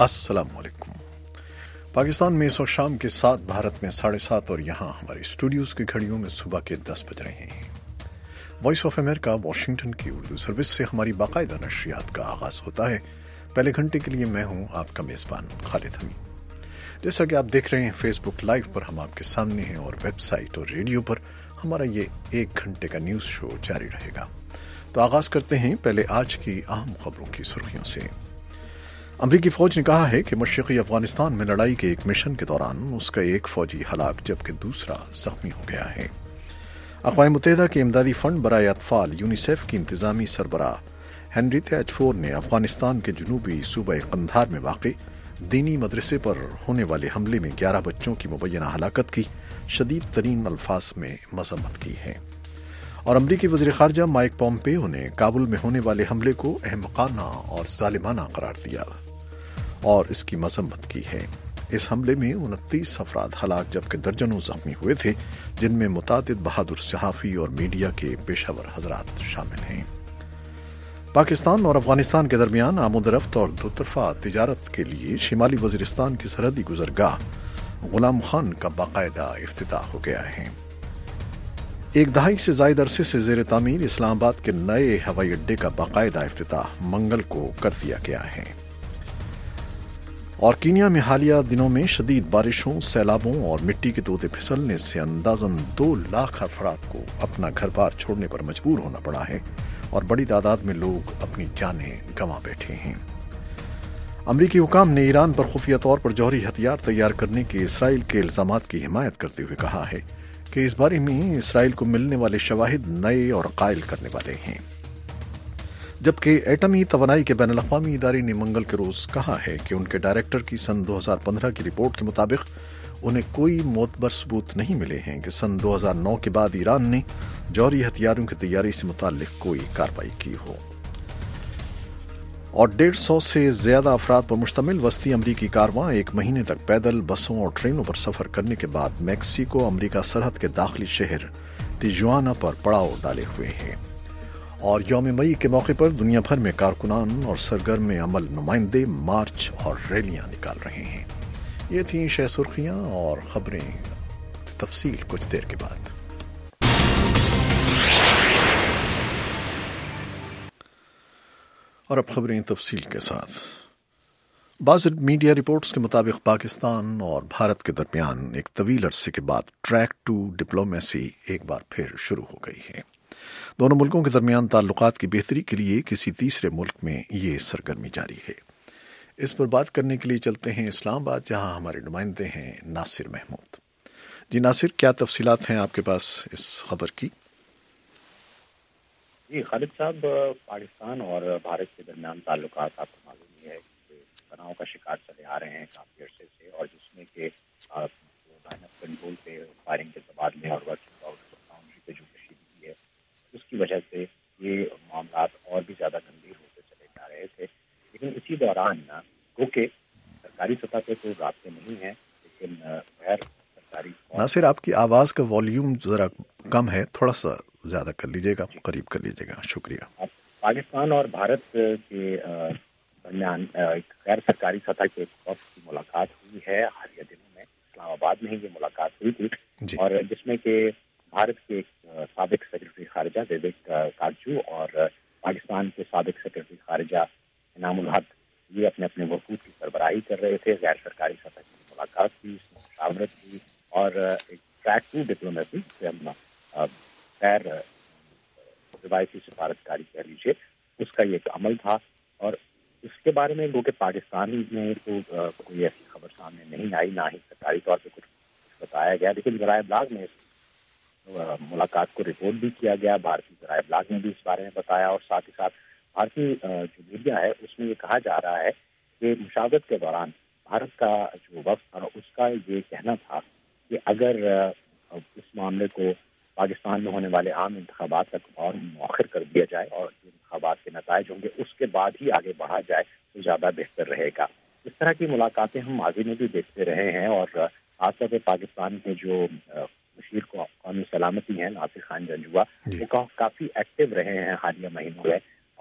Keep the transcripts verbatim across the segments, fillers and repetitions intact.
अस्सलाम वालेकुम। पाकिस्तान में इस वक्त शाम के सात, भारत में साढ़े सात और यहाँ हमारे स्टूडियोज़ की घड़ियों में सुबह के दस बज रहे हैं। वॉइस ऑफ अमेरिका वाशिंगटन की उर्दू सर्विस से हमारी बाकायदा नशरियात का आगाज़ होता है। पहले घंटे के लिए मैं हूँ आपका मेज़बान खालिद हमीद। जैसा कि आप देख रहे हैं फेसबुक लाइव पर हम आपके सामने हैं और वेबसाइट और रेडियो पर हमारा ये एक घंटे का न्यूज़ शो जारी रहेगा। तो आगाज़ करते हैं पहले आज की अहम खबरों की सुर्खियों से। अमरीकी फौज ने कहा है कि मशरक़ी अफगानिस्तान में लड़ाई के एक मिशन के दौरान उसका एक फौजी हलाक जबकि दूसरा जख्मी हो गया है। अक़वाम मुत्तहिदा के इमदादी फंड बराए अतफ़ाल यूनिसेफ की इंतज़ामी सरबराह हेनरियता एचफोर ने अफगानिस्तान के जनूबी सूबा कंधार में वाक़े दीनी मदरसे पर होने वाले हमले में ग्यारह बच्चों की मुबैना हलाकत की शदीद तरीन अल्फाज में मज़म्मत की है। और अमरीकी वज़ीर ख़ारजा माइक पॉम्पेओ ने काबुल में होने वाले हमले को अहमकाना और ज़ालिमाना करार दिया और इसकी मज़म्मत की है। इस हमले में उनतीस अफराद हलाक जबकि दर्जनों जख्मी हुए थे, जिनमें मुतादिद बहादुर सहाफ़ी और मीडिया के पेशावर हज़रात शामिल हैं। पाकिस्तान और अफगानिस्तान के दरमियान आमदरफ्त और दोतरफा तिजारत के लिए शिमाली वज़ीरिस्तान की सरहदी गुज़रगाह गुलाम खान का बाकायदा इफ्तिताह हो गया है। एक दहाई से ज़ायद अरसे से ज़ेर तामीर इस्लामाबाद के नए हवाई अड्डे का बाकायदा इफ्तिताह मंगल को कर दिया गया है। और कीनिया में हालिया दिनों में शदीद बारिशों, सैलाबों और मिट्टी के तोते फिसलने से अंदाजन दो लाख अफराद को अपना घर बार छोड़ने पर मजबूर होना पड़ा है और बड़ी तादाद में लोग अपनी जानें गंवा बैठे हैं। अमरीकी हुकाम ने ईरान पर खुफिया तौर पर जौहरी हथियार तैयार करने के इसराइल के इल्जामात की हिमायत करते हुए कहा है कि इस बारे में इसराइल को मिलने वाले शवाहिद नए और कायल करने वाले हैं। जबकि एटमी तवानाई के बैनुल अक़वामी इदारे ने मंगल के रोज कहा है कि उनके डायरेक्टर की सन दो हज़ार पंद्रह की रिपोर्ट के मुताबिक उन्हें कोई मोतबर सबूत नहीं मिले हैं कि सन दो हज़ार नौ के बाद ईरान ने जौहरी हथियारों की तैयारी से मुताल्लिक कोई कार्रवाई की हो। और डेढ़ सौ से ज्यादा अफराद पर मुश्तमिल वस्ती अमरीकी कारवां एक महीने तक पैदल, बसों और ट्रेनों पर सफर करने के बाद मैक्सिको अमरीका सरहद के दाखिली शहर तिजुआना पर पड़ाव डाले हुए हैं। और यौम मई के मौके पर दुनिया भर में कारकुनान और सरगर्म अमल नुमाइंदे मार्च और रैलियां निकाल रहे हैं। ये थी शह सुर्खियां और खबरें, तफसील कुछ देर के बाद। और अब खबरें तफसील के साथ। बाज़ मीडिया रिपोर्ट्स के मुताबिक पाकिस्तान और भारत के दरमियान एक तवील अरसे के बाद ट्रैक टू डिप्लोमेसी एक बार फिर शुरू हो गई है। दोनों मुल्कों के दरमियान ताल्लुकात की बेहतरी के लिए किसी तीसरे मुल्क में ये सरगर्मी जारी है। इस पर बात करने के लिए चलते हैं इस्लामाबाद, जहां हमारे नुमाइंदे हैं नासिर महमूद। जी नासिर, क्या तफसीलात हैं आपके पास इस खबर की? जी खालिद साहब, पाकिस्तान और भारत के दरमियान ताल्लुकात आपको मालूम ही है कि तनाव का शिकार चले आ रहे हैं काफ़ी अर्से से, और जिसमें कि लाइन ऑफ कंट्रोल पे फायरिंग के तबादले और वर्किंग आउट बाउंड्री पे जो कशीदगी है, उसकी वजह से ये मामला और भी ज़्यादा गंभीर होते चले जा रहे थे। लेकिन इसी दौरान गो के सरकारी सतह पे कोई रास्ते नहीं है, लेकिन गैर सरकारी। नासिर, आपकी आवाज़ का वॉल्यूम ज़रा कम है, थोड़ा सा ज़्यादा कर लीजिएगा, करीब कर लीजिएगा। शुक्रिया। पाकिस्तान और भारत के दरमियान एक गैर सरकारी सतह के वक्त की मुलाकात हुई है हालिया दिनों में। इस्लामाबाद में ही ये मुलाकात हुई थी, और जिसमें कि भारत के साबिक सेक्रेटरी खारजा विवेक काजू और पाकिस्तान के साबिक सेक्रेटरी खारजा इनामुल हक ये अपने अपने वफूद की सरबराही कर रहे थे। गैर सरकारी सतह की मुलाकात थी, मुशावरत हुई और एक ट्रैक टू डिप्लोमेसी से हम गैर रिवायती सिफारतकारी कह लीजिए, उसका ये एक अमल था। और इसके बारे में लोग पाकिस्तान में तो कोई ऐसी खबर सामने नहीं आई, ना ही सरकारी तौर पर कुछ बताया गया, लेकिन ज़राए ब्लाग में मुलाकात को रिपोर्ट भी किया गया। भारतीय ज़राए ब्लाग ने भी इस बारे में बताया, और साथ ही साथ भारतीय जो मीडिया है उसमें ये कहा जा रहा है कि मुशावरत के दौरान भारत का जो वक्त था उसका ये कहना था कि अगर इस मामले को पाकिस्तान में होने वाले आम इंतखाबात तक और मौखर कर दिया जाए और जो इंतखाबात के नताइज होंगे उसके बाद ही आगे बढ़ा जाए तो ज़्यादा बेहतर रहेगा। इस तरह की मुलाकातें हम माजी में भी देखते रहे हैं, और खासतौर पर पाकिस्तान के जो मशीर को कौमी सलामती हैं नासिर खान जंजुआ, वो का, काफ़ी एक्टिव रहे हैं हालिया महीनों में,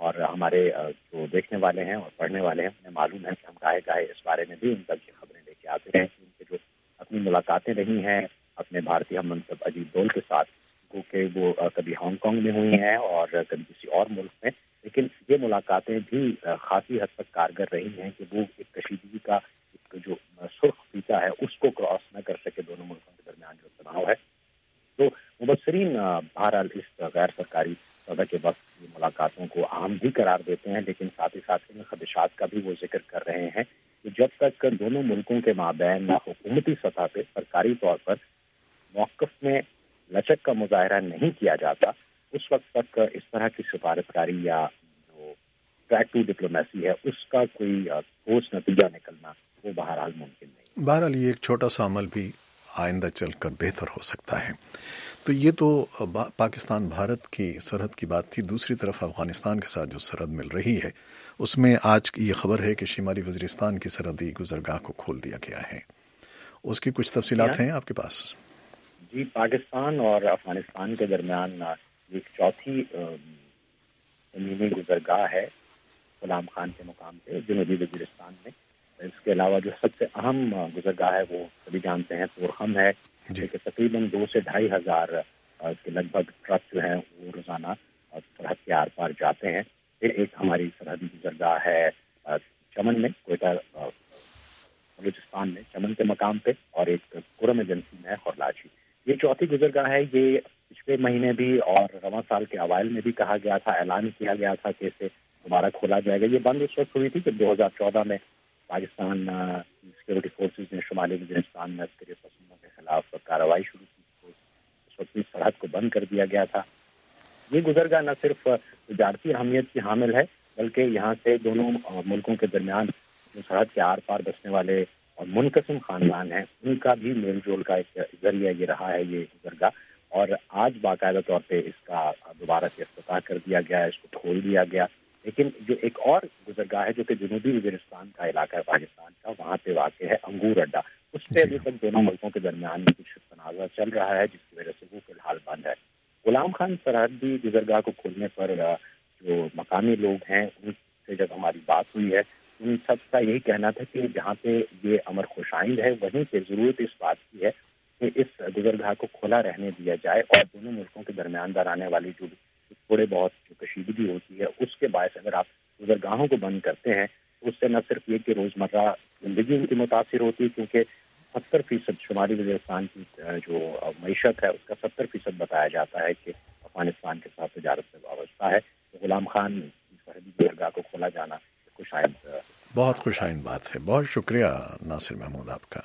اور ہمارے جو دیکھنے والے ہیں اور پڑھنے والے ہیں انہیں معلوم ہے کہ ہم گاہے گاہے اس بارے میں بھی ان تک کی خبریں لے کے آتے ہیں کہ ان کے جو اپنی ملاقاتیں رہی ہیں اپنے بھارتی ہم منصب اجیت دول کے ساتھ، وہ کہ وہ کبھی ہانگ کانگ میں ہوئی ہیں اور کبھی کسی اور ملک میں، لیکن یہ ملاقاتیں بھی خاصی حد تک کارگر رہی ہیں کہ وہ ایک کشیدگی کا ایک جو سرخ فیتا ہے اس کو کراس نہ کر سکے دونوں ملکوں کے درمیان جو تناؤ ہے۔ تو مبصرین بہرحال اس غیر سرکاری سطح کے وقت یہ ملاقاتوں کو اہم بھی قرار دیتے ہیں، لیکن ساتھ ہی ساتھ ان خدشات کا بھی وہ ذکر کر رہے ہیں کہ جب تک دونوں ملکوں کے مابین حکومتی سطح پہ سرکاری طور پر موقف میں لچک کا مظاہرہ نہیں کیا جاتا، اس وقت تک اس طرح کی سفارتکاری یا جو ٹریک ٹو ڈپلومیسی ہے اس کا کوئی ٹھوس نتیجہ نکلنا وہ بہرحال ممکن نہیں۔ بہرحال یہ ایک چھوٹا سا عمل بھی آئندہ چل کر بہتر ہو سکتا ہے۔ تو یہ تو پاکستان بھارت کی سرحد کی بات تھی۔ دوسری طرف افغانستان کے ساتھ جو سرحد مل رہی ہے اس میں آج کی یہ خبر ہے کہ شمالی وزیرستان کی سرحدی گزرگاہ کو کھول دیا گیا ہے۔ اس کی کچھ تفصیلات ہیں آپ کے پاس؟ جی، پاکستان اور افغانستان کے درمیان ایک چوتھی زمینی گزرگاہ ہے غلام خان کے مقام پہ جنوبی وزیرستان میں۔ اس کے علاوہ جو سب سے اہم گزرگاہ ہے وہ سبھی جانتے ہیں تورخم ہے، جی۔ کہ تقریباً دو سے ڈھائی ہزار کے لگ بھگ ٹرک جو ہیں وہ روزانہ سرحد کے آر پار جاتے ہیں۔ پھر ایک ہماری سرحدی گزرگاہ ہے چمن میں، کوئٹہ بلوچستان میں چمن کے مقام پہ، اور ایک قرم ایجنسی میں ہے خورلاچی۔ یہ چوتھی گزرگاہ ہے۔ یہ پچھلے مہینے بھی اور رواں سال کے اوائل میں بھی کہا گیا تھا، اعلان کیا گیا تھا کہ اسے دوبارہ کھولا جائے گا۔ یہ بند اس وقت ہوئی تھی کہ دو ہزار چودہ میں پاکستان سیکورٹی فورسز نے شمالی وزیرستان میں عسکری پسندوں کے خلاف کارروائی شروع کی، تو اس وقت اس سرحد کو بند کر دیا گیا تھا۔ یہ گزرگاہ نہ صرف تجارتی اہمیت کی حامل ہے بلکہ یہاں سے دونوں ملکوں کے درمیان جو سرحد کے آر پار بسنے والے اور منقسم خاندان ہیں ان کا بھی میل جول کا ایک ذریعہ یہ رہا ہے یہ گزرگاہ، اور آج باقاعدہ طور پہ اس کا دوبارہ سے افتتاح کر دیا گیا، اس کو کھول دیا گیا۔ لیکن جو ایک اور گزرگاہ ہے جو کہ جنوبی وزیرستان کا علاقہ ہے پاکستان کا، وہاں پہ واقع ہے انگور اڈا، اس پہ ابھی تک دونوں ملکوں کے درمیان کچھ تنازع چل رہا ہے جس کی وجہ سے وہ فی الحال بند ہے۔ غلام خان سرحدی گزرگاہ کو کھولنے پر جو مقامی لوگ ہیں ان سے جب ہماری بات ہوئی ہے ان سب کا یہی کہنا تھا کہ جہاں پہ یہ امر خوش آئند ہے وہیں پہ ضرورت اس بات کی ہے کہ اس گزرگاہ کو کھلا رہنے دیا جائے، اور دونوں ملکوں کے درمیان در آنے والی جو تھوڑے بہت جو کشیدگی ہوتی ہے اس کے باعث اگر آپ گزرگاہوں کو بند کرتے ہیں تو اس سے نہ صرف یہ کہ روزمرہ زندگی ان کی متاثر ہوتی ہے، کیونکہ ستر فیصد شمالی وزیرستان کی جو معیشت ہے اس کا ستر فیصد بتایا جاتا ہے کہ افغانستان کے ساتھ تجارت سے وابستہ ہے۔ تو غلام خان سرحدی گزرگاہ کو کھولا جانا خوش آئند، بہت خوش آئند بات ہے۔ بہت شکریہ ناصر محمود آپ کا۔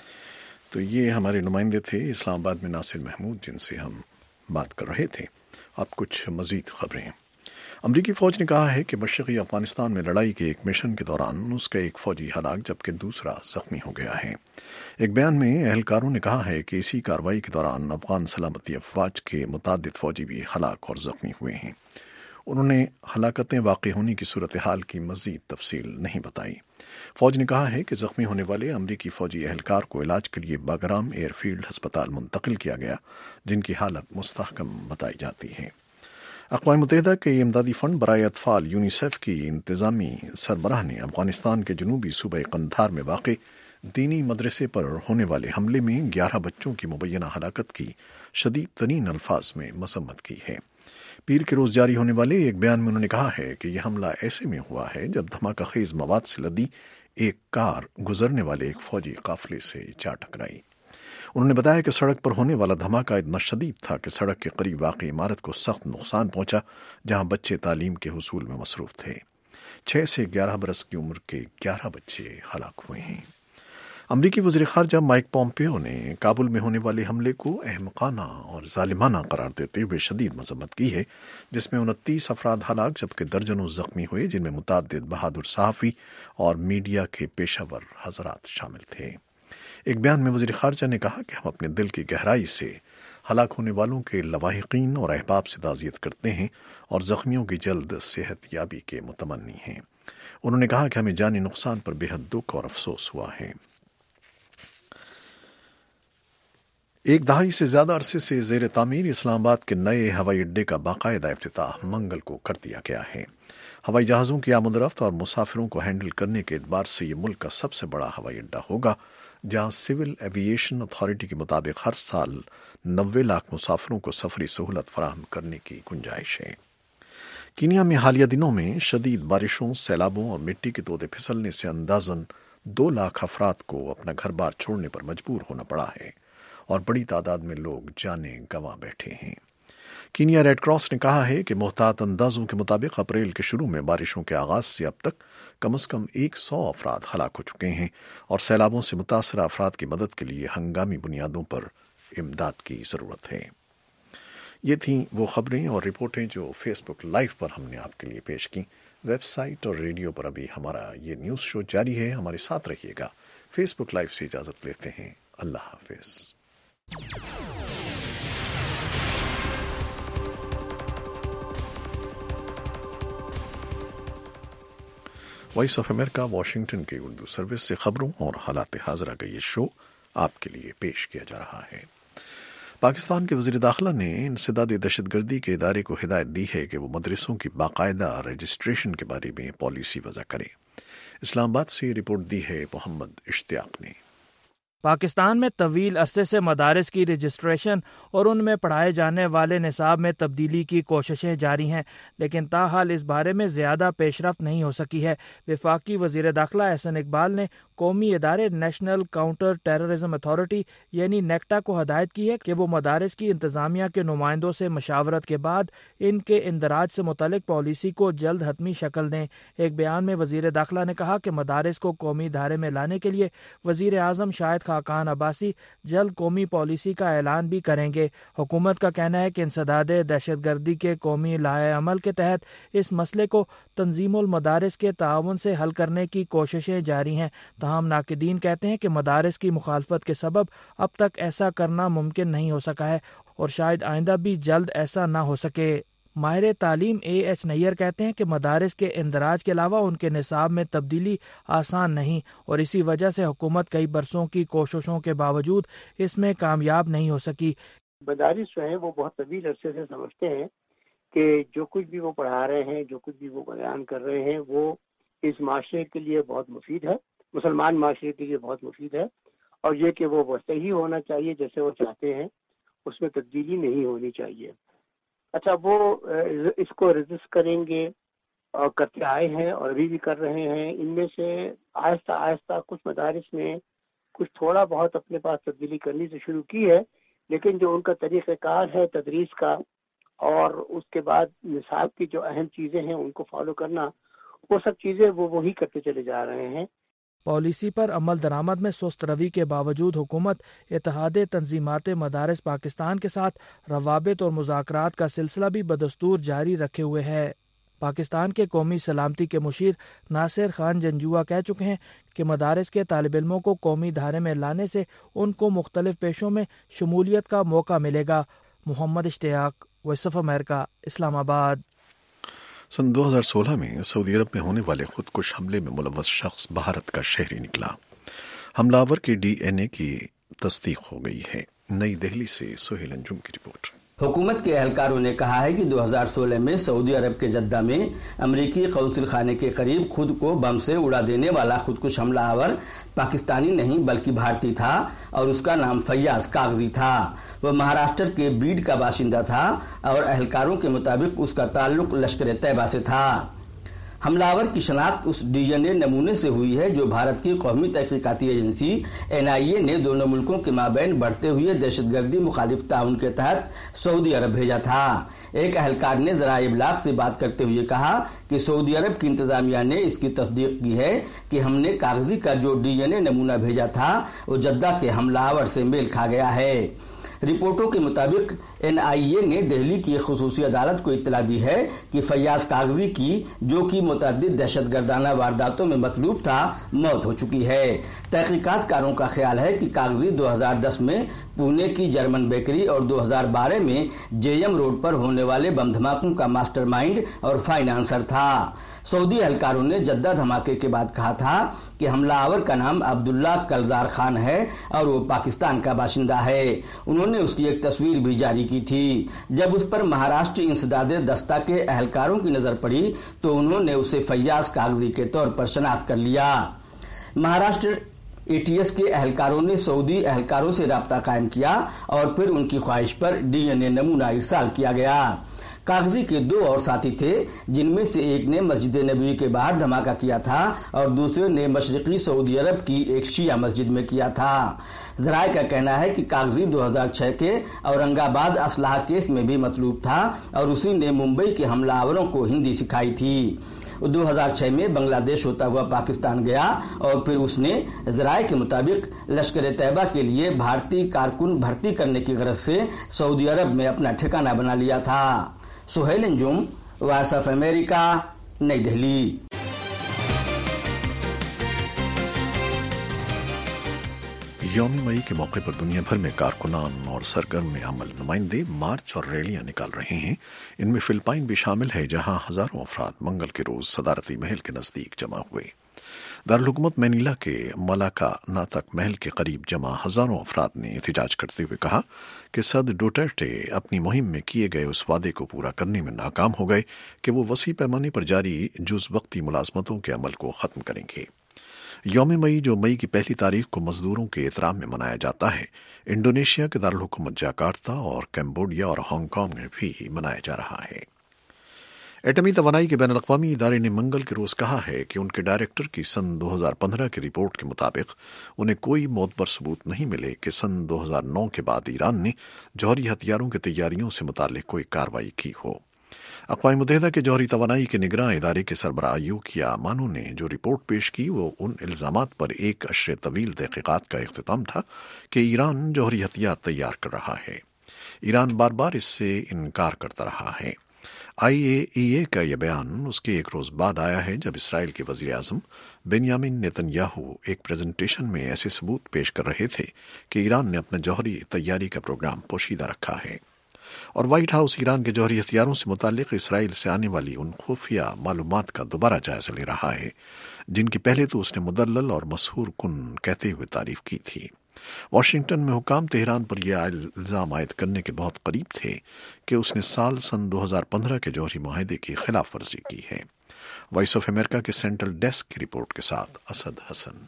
تو یہ ہمارے نمائندے تھے اسلام آباد میں ناصر محمود، جن سے ہم بات کر رہے تھے۔ اب کچھ مزید خبریں۔ امریکی فوج نے کہا ہے کہ مشرقی افغانستان میں لڑائی کے ایک مشن کے دوران اس کا ایک فوجی ہلاک جبکہ دوسرا زخمی ہو گیا ہے۔ ایک بیان میں اہلکاروں نے کہا ہے کہ اسی کارروائی کے دوران افغان سلامتی افواج کے متعدد فوجی بھی ہلاک اور زخمی ہوئے ہیں۔ انہوں نے ہلاکتیں واقع ہونے کی صورتحال کی مزید تفصیل نہیں بتائی۔ فوج نے کہا ہے کہ زخمی ہونے والے امریکی فوجی اہلکار کو علاج کے لیے باگرام ایئر فیلڈ ہسپتال منتقل کیا گیا، جن کی حالت مستحکم بتائی جاتی ہے۔ اقوام متحدہ کے امدادی فنڈ برائے اطفال یونیسیف کی انتظامی سربراہ نے افغانستان کے جنوبی صوبہ قندھار میں واقع دینی مدرسے پر ہونے والے حملے میں گیارہ بچوں کی مبینہ ہلاکت کی شدید ترین الفاظ میں مذمت کی ہے۔ پیر کے روز جاری ہونے والے ایک بیان میں انہوں نے کہا ہے کہ یہ حملہ ایسے میں ہوا ہے جب دھماکہ خیز مواد سے لدی ایک کار گزرنے والے ایک فوجی قافلے سے جا ٹکرائی۔ انہوں نے بتایا کہ سڑک پر ہونے والا دھماکہ اتنا شدید تھا کہ سڑک کے قریب واقع عمارت کو سخت نقصان پہنچا، جہاں بچے تعلیم کے حصول میں مصروف تھے۔ چھ سے گیارہ برس کی عمر کے گیارہ بچے ہلاک ہوئے ہیں۔ امریکی وزیر خارجہ مائک پومپیو نے کابل میں ہونے والے حملے کو احمقانہ اور ظالمانہ قرار دیتے ہوئے شدید مذمت کی ہے، جس میں انتیس افراد ہلاک جبکہ درجنوں زخمی ہوئے، جن میں متعدد بہادر صحافی اور میڈیا کے پیشہ ور حضرات شامل تھے۔ ایک بیان میں وزیر خارجہ نے کہا کہ ہم اپنے دل کی گہرائی سے ہلاک ہونے والوں کے لواحقین اور احباب سے تعزیت کرتے ہیں اور زخمیوں کی جلد صحت یابی کے متمنی ہیں۔ انہوں نے کہا کہ ہمیں جانی نقصان پر بے حد دکھ اور افسوس ہوا ہے۔ ایک دہائی سے زیادہ عرصے سے زیر تعمیر اسلام آباد کے نئے ہوائی اڈے کا باقاعدہ افتتاح منگل کو کر دیا گیا ہے۔ हवाई जहाज़ों की आमद-ओ-रफ्त और मुसाफिरों को हैंडल करने के एतबार से ये मुल्क का सबसे बड़ा हवाई अड्डा होगा, जहां सिविल एविएशन अथॉरिटी के मुताबिक हर साल नब्बे लाख मुसाफिरों को सफरी सहूलत फराहम करने की गुंजाइश है। कीनिया में हालिया दिनों में शदीद बारिशों, सैलाबों और मिट्टी के तोदे फिसलने से अंदाजन दो लाख अफराद को अपना घर बार छोड़ने पर मजबूर होना पड़ा है और बड़ी तादाद में लोग जाने गंवा बैठे हैं। कीनिया रेड क्रॉस ने कहा है कि मोहतात अंदाजों के मुताबिक अप्रैल के शुरू में बारिशों के आगाज से अब तक कम अज कम एक सौ अफराद हलाक हो चुके हैं और सैलाबों से मुतासरा अफराद की मदद के लिए हंगामी बुनियादों पर इमदाद की ज़रूरत है। ये थीं वो खबरें और रिपोर्टें जो फेसबुक लाइव पर हमने आपके लिए पेश की। वेबसाइट और रेडियो पर अभी हमारा ये न्यूज़ शो जारी है, हमारे साथ रहिएगा। फेसबुक लाइव से इजाज़त लेते हैं, अल्लाह हाफिज़। वॉइस ऑफ अमेरिका वाशिंगटन की उर्दू सर्विस से खबरों और हालात हाज़िरा का ये शो आपके लिए पेश किया जा रहा है। पाकिस्तान के वज़ीर दाखिला ने इंसदादी दहशतगर्दी के इदारे को हिदायत दी है कि वो मदरसों की बाकायदा रजिस्ट्रेशन के बारे में पॉलिसी वज़ा करे। इस्लामाबाद से रिपोर्ट दी है मोहम्मद इश्तियाक ने। पाकिस्तान में तवील अरसे से मदारिस की रजिस्ट्रेशन और उनमें पढ़ाए जाने वाले निसाब में तब्दीली की कोशिशें जारी हैं, लेकिन ताहाल इस बारे में ज़्यादा पेशरफ्त नहीं हो सकी है। वफाकी वज़ीर दाखिला एहसन इकबाल ने कौमी इदारे नेशनल काउंटर टेररिज्म अथॉरिटी यानी नेक्टा को हदायत की है कि वो मदारिस की इंतज़ामिया के नुमाइंदों से मशावरत के बाद इनके इंदराज से मुतल्लिक पॉलिसी को जल्द हतमी शक्ल दें। एक बयान में वज़ीर दाखिला ने कहा कि मदारिस को कौमी धारे में लाने के लिए वज़ीर आज़म शाहिद खाकान अब्बासी जल्द कौमी पॉलिसी का ऐलान भी करेंगे। हुकूमत का कहना है कि इंसदाद दहशतगर्दी के कौमी लाए अमल के तहत इस मसले को तंजीमुल मदारिस के ताउन से हल करने की कोशिशें जारी हैं। तमाम नाकिदीन कहते हैं कि मदारिस की मुखालफत के सबब अब तक ऐसा करना मुमकिन नहीं हो सका है और शायद आइंदा भी जल्द ऐसा ना हो सके। माहिर तालीम ए एच नैयर कहते हैं कि मदारिस के इंदराज के अलावा उनके निसाब में तब्दीली आसान नहीं और इसी वजह से हुकूमत कई बरसों की कोशिशों के बावजूद इसमें कामयाब नहीं हो सकी। मदारिस जो है वो बहुत तवील अरसे से समझते हैं कि जो कुछ भी वो पढ़ा रहे हैं, जो कुछ भी वो बयान कर रहे हैं, वो इस माशरे के लिए बहुत मुफीद है, मुसलमान माशरे के लिए बहुत मुफीद है और ये कि वो वैसे ही होना चाहिए जैसे वो चाहते हैं, उसमें तब्दीली नहीं होनी चाहिए। अच्छा, वो इसको रजिस्ट करेंगे और करते आए हैं और अभी भी कर रहे हैं। इनमें से आहिस्ता आहिस्ता कुछ मदारिस में कुछ थोड़ा बहुत अपने पास तब्दीली करनी से शुरू की है, लेकिन जो उनका तरीक़ाकार है तदरीस का और उसके बाद निसाब की जो अहम चीज़ें हैं उनको फॉलो करना, वो सब चीज़ें वो वही करते चले जा रहे हैं। पॉलिसी पर अमल दरामद में सुस्त रवि के बावजूद हुकूमत इत्तेहाद तंजीमात मदारिस पाकिस्तान के साथ रवाबित और मुज़ाकरात का सिलसिला भी बदस्तूर जारी रखे हुए है। पाकिस्तान के कौमी सलामती के मुशीर नासिर खान जंजुआ कह चुके हैं कि मदारिस के तालिब इल्मों को कौमी धारे में लाने से उनको मुख्तलिफ पेशों में शमूलियत का मौका मिलेगा। Mohammad Ishtiaq, Voice of America, Islamabad. सन दो हज़ार सोलह में सऊदी अरब में होने वाले खुदकुश हमले में मुलव्वस शख्स भारत का शहरी निकला। हमलावर के डी एन ए की तस्दीक हो गई है। नई दिल्ली से सुहेल अंजुम की रिपोर्ट। हुकूमत के एहलकारों ने कहा है कि दो हज़ार सोलह में सऊदी अरब के जद्दा में अमरीकी कौंसिल खाने के करीब खुद को बम से उड़ा देने वाला खुदकुश हमलावर पाकिस्तानी नहीं बल्कि भारतीय था और उसका नाम फैयाज कागजी था। वह महाराष्ट्र के बीड का बाशिंदा था और एहलकारों के मुताबिक उसका ताल्लुक लश्कर तैयबा से था। हमलावर की शनाख्त उस डी एन ए नमूने से हुई है जो भारत की कौमी तहकीकाती एजेंसी एन आई ए ने दोनों मुल्कों के माबैन बढ़ते हुए दहशतगर्दी मुखालिफ ताउन के तहत सऊदी अरब भेजा था। एक अहलकार ने ज़राए इब्लाग से बात करते हुए कहा कि सऊदी अरब की इंतजामिया ने इसकी तस्दीक की है कि हमने कागजी का जो डी एन ए नमूना भेजा था वो जद्दा के हमलावर से मेल खा गया है। रिपोर्टों के मुताबिक एन आई ए ने दिल्ली की खुसूसी अदालत को इत्तला दी है कि फैयाज कागजी की, जो कि मुतअद्दिद दहशतगर्दाना वारदातों में मतलूब था, मौत हो चुकी है। तहकीकातकारों का ख्याल है कि कागजी दो हज़ार दस में पुणे की जर्मन बेकरी और दो हज़ार बारह में जे एम रोड पर होने वाले बम धमाकों का मास्टरमाइंड और फाइनेंसर था। सऊदी एहलकारों ने जद्दा धमाके के बाद कहा था कि हमलावर का नाम अब्दुल्ला कलजार खान है और वो पाकिस्तान का बाशिंदा है। उन्होंने उसकी एक तस्वीर भी जारी की की थी। जब उस पर महाराष्ट्र इंसदाद दस्ता के एहलकारों की नजर पड़ी तो उन्होंने उसे फैयाज कागजी के तौर पर शनाख्त कर लिया। महाराष्ट्र एटीएस के एहलकारों ने सऊदी एहलकारों से राब्ता कायम किया और फिर उनकी ख्वाहिश पर डीएनए नमूना इरसाल किया गया। कागजी के दो और साथी थे, जिनमें से एक ने मस्जिद नबवी के बाहर धमाका किया था और दूसरे ने मशरकी सऊदी अरब की एक शिया मस्जिद में किया था। जराये का कहना है कि कागजी दो हज़ार छह के औरंगाबाद असलाह केस में भी मतलूब था और उसी ने मुंबई के हमलावरों को हिंदी सिखाई थी। दो हज़ार छह में बांग्लादेश होता हुआ पाकिस्तान गया और फिर उसने जराये के मुताबिक लश्कर तैयबा के लिए भारतीय कारकुन भर्ती करने की गरज से सऊदी अरब में अपना ठिकाना बना लिया था। Suhail Anjum, Voice of America, Nai Delhi. यौम मई के मौके पर दुनिया भर में कारकुनान और सरगर्म अमल नुमाइंदे मार्च और रैलियां निकाल रहे हैं। इनमें फिलिपाइन भी शामिल है, जहां हजारों अफराद मंगल के रोज सदारती महल के नजदीक जमा हुए। दारुल हुकूमत मैनीला के मलाका नातक महल के करीब जमा हजारों अफराद ने एहतजाज करते हुए कहा कि सद डुटेर्टे अपनी मुहिम में किए गए उस वादे को पूरा करने में नाकाम हो गए कि वो वसी पैमाने पर जारी जुज़ वक्ती मुलाजमतों के अमल को खत्म करेंगे। यौम मई, जो मई की पहली तारीख को मजदूरों के एहतराम में मनाया जाता है, इंडोनेशिया के दारुल हुकूमत जकार्ता और कैम्बोडिया और हांगकांग में भी मनाया जा रहा है। एटमी तवानाई के बैनुल अक़वामी इदारे ने मंगल के रोज कहा है कि उनके डायरेक्टर की सन दो हज़ार पंद्रह की रिपोर्ट के मुताबिक उन्हें कोई मोतबर सबूत नहीं मिले कि सन दो हज़ार नौ के बाद ईरान ने जौहरी हथियारों की तैयारियों से मुताल्लिक कोई कार्रवाई की हो। अक़वाम मुत्तहिदा के जौहरी तवानाई के निगरां इदारे के सरबराह यूकिया मानो ने जो रिपोर्ट पेश की वो उन इल्जामात पर एक अशरे तवील तहक़ीक़ात का इख्तिताम था कि ईरान जौहरी हथियार तैयार कर रहा है। ईरान बार बार इससे इनकार करता रहा है। आई ए ई ए का यह बयान उसके एक रोज बाद आया है जब इसराइल के वज़ीर आज़म बेंयामिन नेतन्याहू एक प्रेजेंटेशन में ऐसे सबूत पेश कर रहे थे कि ईरान ने अपना जौहरी तैयारी का प्रोग्राम पोशीदा रखा है। और व्हाइट हाउस ईरान के जौहरी हथियारों से मुताल्लिक इसराइल से आने वाली उन खुफिया मालूमात का दोबारा जायजा ले रहा है जिनकी पहले तो उसने मुदल्लल और मशहूर कुन कहते हुए तारीफ की थी। वाशिंगटन में हुकाम तेहरान पर यह इल्जाम आयद करने के बहुत करीब थे कि उसने साल सन दो हज़ार पंद्रह के जौहरी मुआहदे की खिलाफ वर्जी की है। वॉइस ऑफ अमेरिका के सेंट्रल डेस्क की रिपोर्ट के साथ असद हसन।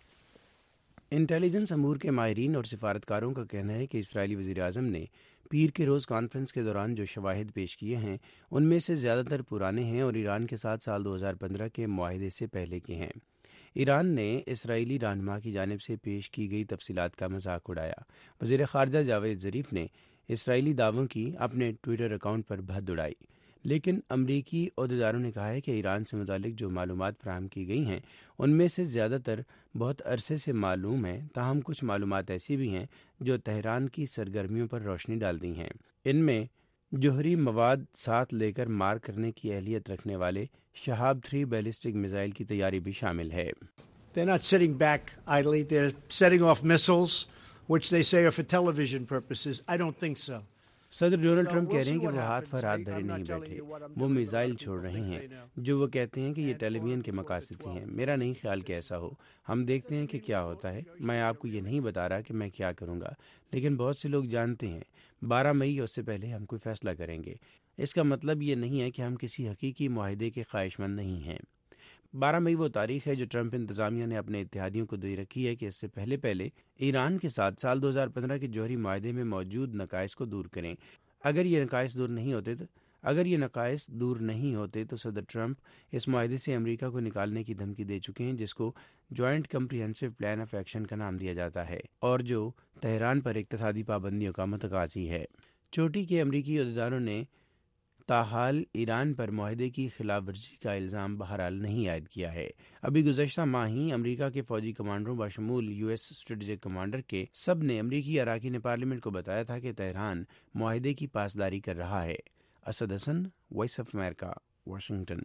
इंटेलिजेंस अमूर के माहिरीन और सिफारतकारों का कहना है कि इस्राएली वज़ीर आज़म ने पीर के रोज़ कॉन्फ्रेंस के दौरान जो शवाहिद पेश किए हैं उनमें से ज़्यादातर पुराने हैं और ईरान के साथ साल दो हज़ार पंद्रह के मुआहदे से पहले के हैं। ईरान ने इसराइली रहनुमा की जानिब से पेश की गई तफसीलात का मजाक उड़ाया। वज़ीर ख़ारजा जावेद ज़रीफ ने इसराइली दावों की अपने ट्विटर अकाउंट पर भद्द उड़ाई, लेकिन अमरीकी ओहदेदारों ने कहा है कि ईरान से मुतालिक जो मालूमात फराहम की गई हैं उनमें से ज़्यादातर बहुत अरसे से मालूम है, ताहम कुछ मालूमात ऐसी भी हैं जो तेहरान की सरगर्मियों पर रोशनी डालती हैं। इनमें जोहरी मवाद साथ लेकर मार करने की अहलियत रखने वाले शहाब थ्री बैलिस्टिक मिसाइल की तैयारी भी शामिल है। They're not sitting back idly. They're setting off missiles, which they say are for television purposes. I don't think so. सदर डोनाल्ड ट्रंप कह रहे हैं कि वो हाथ पर हाथ धरे नहीं बैठे, वो मिसाइल छोड़ रहे हैं जो वो कहते हैं कि ये टेलीविजन के मकासद ही हैं। मेरा नहीं ख्याल कि ऐसा हो, हम देखते हैं कि क्या होता है। मैं आपको ये नहीं बता रहा कि मैं क्या करूँगा, लेकिन बहुत से लोग जानते हैं बारह मई उससे पहले हम कोई फैसला करेंगे। इसका मतलब ये नहीं है कि हम किसी हकीकी मुआहदे के ख्वाहिशमंद नहीं हैं। बारह मई वो तारीख है जो ट्रंप इंतजामिया ने अपने इत्तेहादियों को दे रखी है कि इससे पहले पहले ईरान के साथ साल दो हज़ार पंद्रह के जौहरी मुआहदे में मौजूद नकाइस को दूर करें। अगर ये नकाइस दूर नहीं होते तो अगर ये नकाइस दूर नहीं होते तो सदर ट्रंप इस मुआहदे से अमेरिका को निकालने की धमकी दे चुके हैं, जिसको joint comprehensive plan of action का नाम दिया जाता है और जो तेहरान पर इक्तसादी पाबंदियों का मतकाजी है। चोटी के अमरीकी ओहदेदारों ने ताहाल ईरान पर मुआहदे की खिलाफ वर्जी का इल्ज़ाम बहरहाल नहीं आयद किया है। अभी गुज़श्ता माह ही अमरीका के फौजी कमांडरों बशमूल यूएस स्ट्रेटेजिक कमांडर के सब ने अमरीकी अराकीन ने पार्लियामेंट को बताया था कि तेहरान मुआहदे की पासदारी कर रहा है। Asad Hasan, Voice of America, Washington.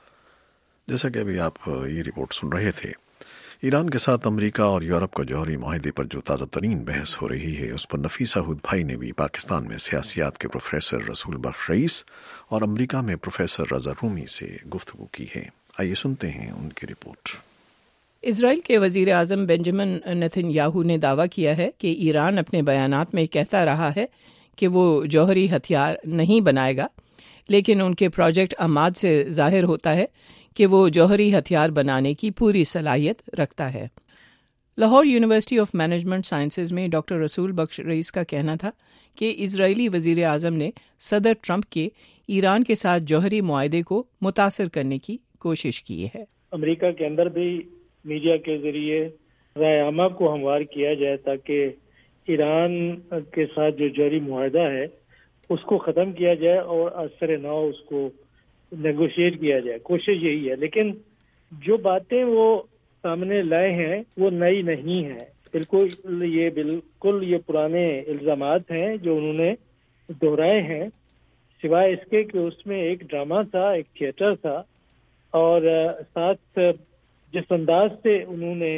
जैसा कि अभी आप ये रिपोर्ट सुन रहे थे, ईरान के साथ अमेरिका और यूरोप का जौहरी मुआहदे पर जो ताज़ा तरीन बहस हो रही है उस पर नफीसा हुद भाई ने भी पाकिस्तान में सियासियात के प्रोफेसर रसूल बख्श रईस और अमेरिका में प्रोफेसर रजा रूमी से गुफ्तगू की है। आइए सुनते हैं उनकी रिपोर्ट। इजराइल के वजीर आज़म बेंजामिन नेतन्याहू ने दावा किया है कि ईरान अपने बयानात में कहता रहा है کہ وہ جوہری ہتھیار نہیں بنائے گا، لیکن ان کے پروجیکٹ اماد سے ظاہر ہوتا ہے کہ وہ جوہری ہتھیار بنانے کی پوری صلاحیت رکھتا ہے۔ Lahore university of management sciences میں ڈاکٹر رسول بخش رئیس کا کہنا تھا کہ اسرائیلی وزیر اعظم نے صدر ٹرمپ کے ایران کے ساتھ جوہری معاہدے کو متاثر کرنے کی کوشش کی ہے۔ امریکہ کے اندر بھی میڈیا کے ذریعے رائے عامہ کو ہموار کیا جائے تاکہ ایران کے ساتھ جو جوہری معاہدہ ہے اس کو ختم کیا جائے اور اثر نو اس کو نیگوشیٹ کیا جائے، کوشش یہی ہے۔ لیکن جو باتیں وہ سامنے لائے ہیں وہ نئی نہیں ہیں، بالکل یہ بالکل یہ پرانے الزامات ہیں جو انہوں نے دہرائے ہیں، سوائے اس کے کہ اس میں ایک ڈرامہ تھا، ایک تھیٹر تھا، اور ساتھ جس انداز سے انہوں نے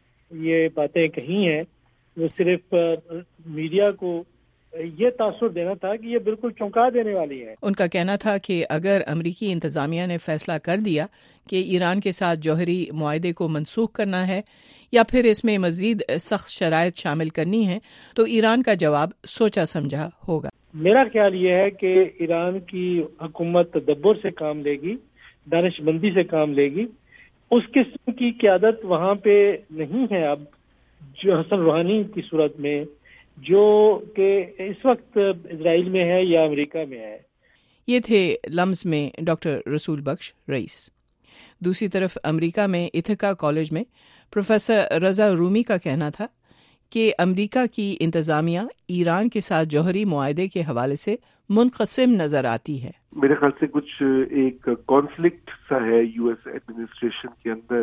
یہ باتیں کہی ہیں وہ صرف میڈیا کو یہ تاثر دینا تھا کہ یہ بالکل چونکا دینے والی ہے۔ ان کا کہنا تھا کہ اگر امریکی انتظامیہ نے فیصلہ کر دیا کہ ایران کے ساتھ جوہری معاہدے کو منسوخ کرنا ہے یا پھر اس میں مزید سخت شرائط شامل کرنی ہے تو ایران کا جواب سوچا سمجھا ہوگا۔ میرا خیال یہ ہے کہ ایران کی حکومت تدبر سے کام لے گی، دانش مندی سے کام لے گی، اس قسم کی قیادت وہاں پہ نہیں ہے اب جو حسن روحانی کی صورت میں، جو کہ اس وقت اسرائیل میں ہے یا امریکہ میں ہے۔ یہ تھے لمز میں ڈاکٹر رسول بخش رئیس۔ دوسری طرف امریکہ میں اتھکا کالج میں پروفیسر رضا رومی کا کہنا تھا کہ امریکہ کی انتظامیہ ایران کے ساتھ جوہری معاہدے کے حوالے سے منقسم نظر آتی ہے۔ میرے خیال سے کچھ ایک کانفلکٹ سا ہے یو ایس ایڈمنسٹریشن کے اندر۔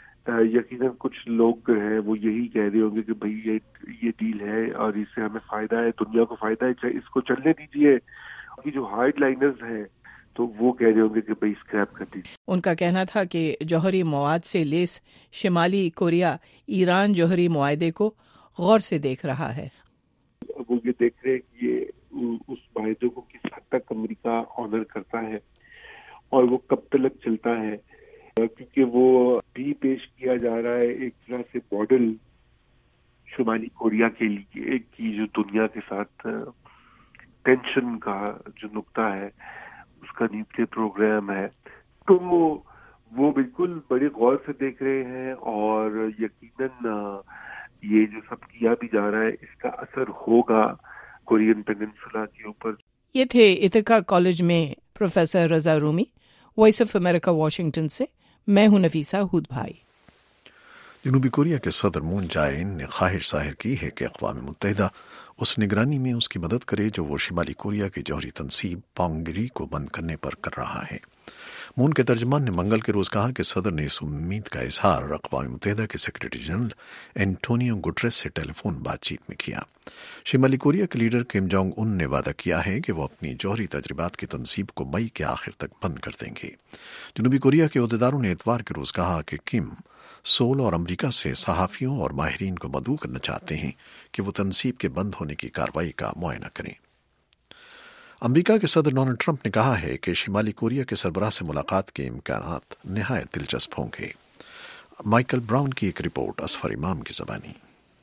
یقیناً کچھ لوگ ہیں وہ یہی کہہ رہے ہوں گے کہ بھئی یہ یہ ڈیل ہے اور اس سے ہمیں فائدہ ہے، دنیا کو فائدہ ہے، چاہے اس کو چلنے دیجیے۔ یہ جو ہارڈ لائنرز ہیں تو وہ کہہ رہے ہوں گے کہ بھئی اسکریپ کر دیجیے۔ ان کا کہنا تھا کہ جوہری مواد سے لیس شمالی کوریا ایران جوہری معاہدے کو غور سے دیکھ رہا ہے۔ وہ یہ دیکھ رہے ہیں کہ یہ اس معاہدے کو کس حد تک امریکہ آنر کرتا ہے اور وہ کب تک چلتا ہے، کیونکہ وہ بھی پیش کیا جا رہا ہے ایک طرح سے ماڈل شمالی کوریا کے لیے کی جو دنیا کے ساتھ ٹینشن کا جو نقطہ ہے اس کا نیوکلیئر پروگرام ہے، تو وہ بالکل بڑے غور سے دیکھ رہے ہیں اور یقیناً یہ جو سب کیا بھی جا رہا ہے اس کا اثر ہوگا کورین پیننسولا کے اوپر۔ یہ تھے اتھکا کالج میں professor Raza Rumi. Voice of America Washington سے میں ہوں نفیسہ ہود بھائی۔ جنوبی کوریا کے صدر مون جائے ان نے خواہش ظاہر کی ہے کہ اقوام متحدہ اس نگرانی میں اس کی مدد کرے جو وہ شمالی کوریا کی جوہری تنصیب پانگری کو بند کرنے پر کر رہا ہے۔ مون کے ترجمان نے منگل کے روز کہا کہ صدر نے اس امید کا اظہار اقوام متحدہ کے سیکرٹری جنرل اینٹونیو گٹریس سے ٹیلی فون بات چیت میں کیا۔ شمالی کوریا کے لیڈر کم جونگ ان نے وعدہ کیا ہے کہ وہ اپنی جوہری تجربات کی تنصیب کو مئی کے آخر تک بند کر دیں گے۔ جنوبی کوریا کے عہدیداروں نے اتوار کے روز کہا کہ کم سول اور امریکہ سے صحافیوں اور ماہرین کو مدعو کرنا چاہتے ہیں کہ وہ تنصیب کے بند ہونے کی کارروائی کا معائنہ کریں۔ امریکہ کے صدر ڈونلڈ ٹرمپ نے کہا ہے کہ شمالی کوریا کے سربراہ سے ملاقات کے امکانات نہایت دلچسپ ہوں گے۔ مائیکل براؤن کی ایک رپورٹ اصفر امام کی زبانی۔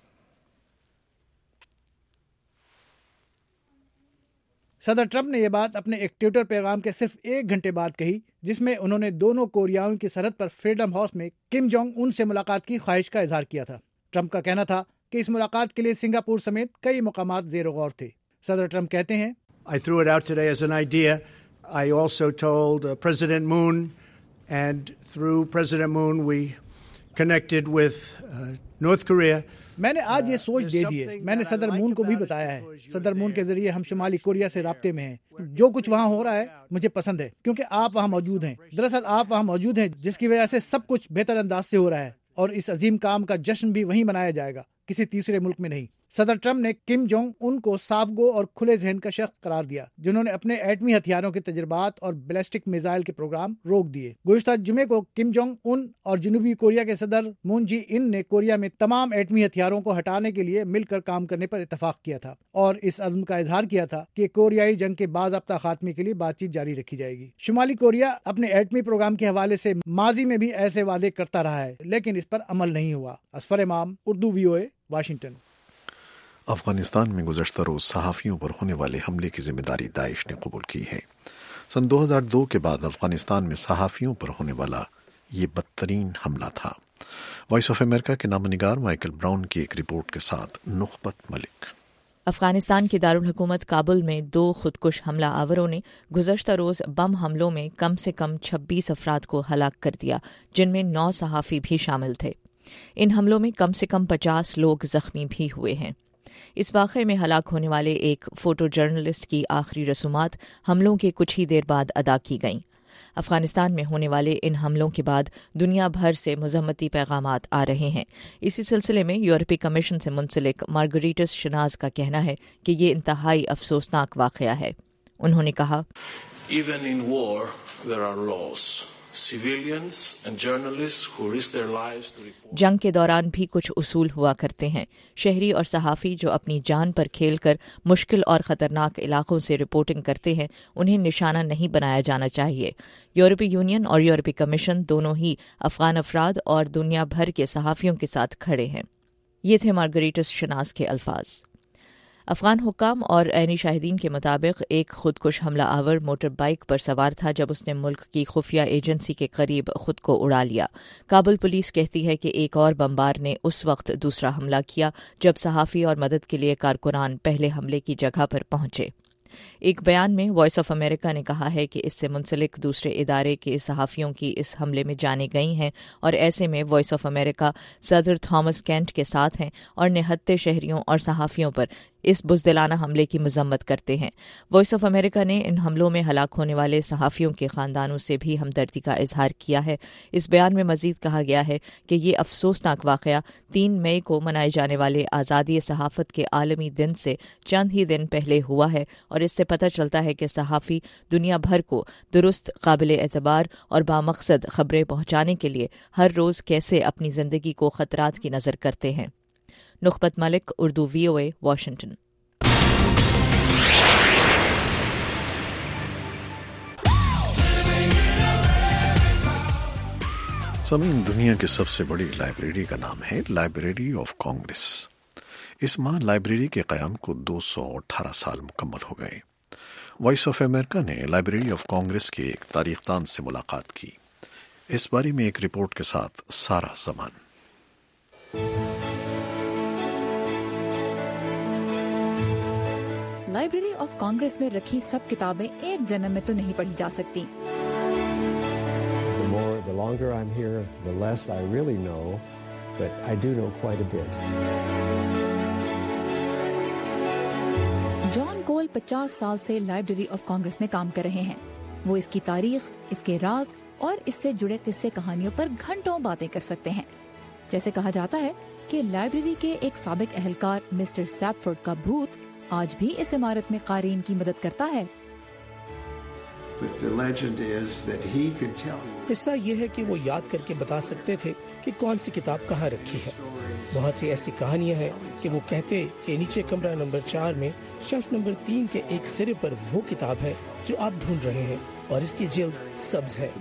صدر ٹرمپ نے یہ بات اپنے ایک ٹویٹر پیغام کے صرف ایک گھنٹے بعد کہی، جس میں انہوں نے دونوں کوریاؤں کی سرحد پر فریڈم ہاؤس میں کم جونگ ان سے ملاقات کی خواہش کا اظہار کیا تھا۔ ٹرمپ کا کہنا تھا کہ اس ملاقات کے لیے سنگاپور سمیت کئی مقامات زیر غور تھے۔ صدر ٹرمپ کہتے ہیں، I threw it out today as an idea. I also told uh, President Moon, and through President Moon we connected with uh, North Korea. میں نے آج یہ سوچ دے دی ہے، میں نے صدر مون کو بھی بتایا ہے۔ صدر مون کے ذریعے ہم شمالی کوریا سے رابطے میں ہیں۔ جو کچھ وہاں ہو رہا ہے مجھے پسند ہے کیونکہ آپ وہاں موجود ہیں۔ دراصل آپ وہاں موجود ہیں جس کی وجہ سے سب کچھ بہتر انداز سے ہو رہا ہے، اور اس عظیم کام کا جشن بھی وہیں منایا جائے گا، کسی تیسرے ملک میں نہیں۔ صدر ٹرمپ نے کم جونگ ان کو صاف گو اور کھلے ذہن کا شخص قرار دیا جنہوں نے اپنے ایٹمی ہتھیاروں کے تجربات اور بیلسٹک میزائل کے پروگرام روک دیے۔ گزشتہ جمعے کو کم جونگ ان اور جنوبی کوریا کے صدر مون جی ان نے کوریا میں تمام ایٹمی ہتھیاروں کو ہٹانے کے لیے مل کر کام کرنے پر اتفاق کیا تھا اور اس عزم کا اظہار کیا تھا کہ کوریائی جنگ کے باضابطہ خاتمے کے لیے بات چیت جاری رکھی جائے گی۔ شمالی کوریا اپنے ایٹمی پروگرام کے حوالے سے ماضی میں بھی ایسے وعدے کرتا رہا ہے لیکن اس پر عمل نہیں ہوا۔ Asfar Imam, Urdu V O A, Washington. Afghanistan میں گزشتہ روز صحافیوں پر ہونے والے حملے کی ذمہ داری داعش نے قبول کی ہے۔ سن دو ہزار دو کے بعد افغانستان میں صحافیوں پر ہونے والا یہ بدترین حملہ تھا۔ وائس آف امریکہ کے نامہ نگار مائیکل براؤن کی ایک رپورٹ کے ساتھ نخبت ملک۔ افغانستان کے دارالحکومت کابل میں دو خودکش حملہ آوروں نے گزشتہ روز بم حملوں میں کم سے کم چھبیس افراد کو ہلاک کر دیا، جن میں نو صحافی بھی شامل تھے۔ ان حملوں میں کم سے کم پچاس لوگ زخمی بھی ہوئے ہیں۔ اس واقعے میں ہلاک ہونے والے ایک فوٹو جرنلسٹ کی آخری رسومات حملوں کے کچھ ہی دیر بعد ادا کی گئیں۔ افغانستان میں ہونے والے ان حملوں کے بعد دنیا بھر سے مذمتی پیغامات آ رہے ہیں۔ اسی سلسلے میں یورپی کمیشن سے منسلک مارگریٹس شناز کا کہنا ہے کہ یہ انتہائی افسوسناک واقعہ ہے۔ انہوں نے کہا، Even in war, there are laws. Civilians and journalists who risk their lives to report. جنگ کے دوران بھی کچھ اصول ہوا کرتے ہیں۔ شہری اور صحافی جو اپنی جان پر کھیل کر مشکل اور خطرناک علاقوں سے رپورٹنگ کرتے ہیں، انہیں نشانہ نہیں بنایا جانا چاہیے۔ یورپی یونین اور یورپی کمیشن دونوں ہی افغان افراد اور دنیا بھر کے صحافیوں کے ساتھ کھڑے ہیں۔ یہ تھے مارگریٹس شناز کے الفاظ۔ افغان حکام اور عینی شاہدین کے مطابق ایک خودکش حملہ آور موٹر بائیک پر سوار تھا جب اس نے ملک کی خفیہ ایجنسی کے قریب خود کو اڑا لیا۔ کابل پولیس کہتی ہے کہ ایک اور بمبار نے اس وقت دوسرا حملہ کیا جب صحافی اور مدد کے لیے کارکنان پہلے حملے کی جگہ پر پہنچے۔ ایک بیان میں وائس آف امریکہ نے کہا ہے کہ اس سے منسلک دوسرے ادارے کے صحافیوں کی اس حملے میں جانیں گئی ہیں، اور ایسے میں وائس آف امریکہ صدر تھامس کینٹ کے ساتھ ہیں اور نہتے شہریوں اور صحافیوں پر اس بزدلانہ حملے کی مذمت کرتے ہیں۔ وائس آف امریکہ نے ان حملوں میں ہلاک ہونے والے صحافیوں کے خاندانوں سے بھی ہمدردی کا اظہار کیا ہے۔ اس بیان میں مزید کہا گیا ہے کہ یہ افسوسناک واقعہ تین مئی کو منائے جانے والے آزادی صحافت کے عالمی دن سے چند ہی دن پہلے ہوا ہے، اور اس سے پتہ چلتا ہے کہ صحافی دنیا بھر کو درست، قابل اعتبار اور بامقصد خبریں پہنچانے کے لیے ہر روز کیسے اپنی زندگی کو خطرات کی نظر کرتے ہیں۔ Nukhbat Malik, Urdu V O A, Washington. سامعین، دنیا کی سب سے بڑی لائبریری کا نام ہے لائبریری آف کانگریس۔ اس ماہ لائبریری کے قیام کو دو سو اٹھارہ سال مکمل ہو گئے۔ وائس آف امریکہ نے لائبریری آف کانگریس کے ایک تاریخ دان سے ملاقات کی۔ اس بارے میں ایک رپورٹ کے ساتھ سارہ زمان۔ لائبریری آف کانگریس میں رکھی سب کتابیں ایک جنم میں تو نہیں پڑھی جا سکتی۔ The more, the longer I'm here, the less I really know, but I do know quite a bit. جان کول پچاس سال سے لائبریری آف کانگریس میں کام کر رہے ہیں۔ وہ اس کی تاریخ، اس کے راز اور اس سے جڑے قصے کہانیوں پر گھنٹوں باتیں کر سکتے ہیں۔ جیسے کہا جاتا ہے کہ لائبریری کے ایک سابق اہلکار مسٹر سیپفورڈ کا بھوت آج بھی اس عمارت میں قارئین کی مدد کرتا ہے۔ قصہ یہ ہے کہ وہ یاد کر کے بتا سکتے تھے کہ کون سی کتاب کہاں رکھی ہے۔ بہت سی ایسی کہانیاں ہیں کہ وہ کہتے کہ نیچے کمرہ نمبر چار میں شیلف نمبر تین کے ایک سرے پر وہ کتاب ہے جو آپ ڈھونڈ رہے ہیں، اور اس کی جلد سبز ہے۔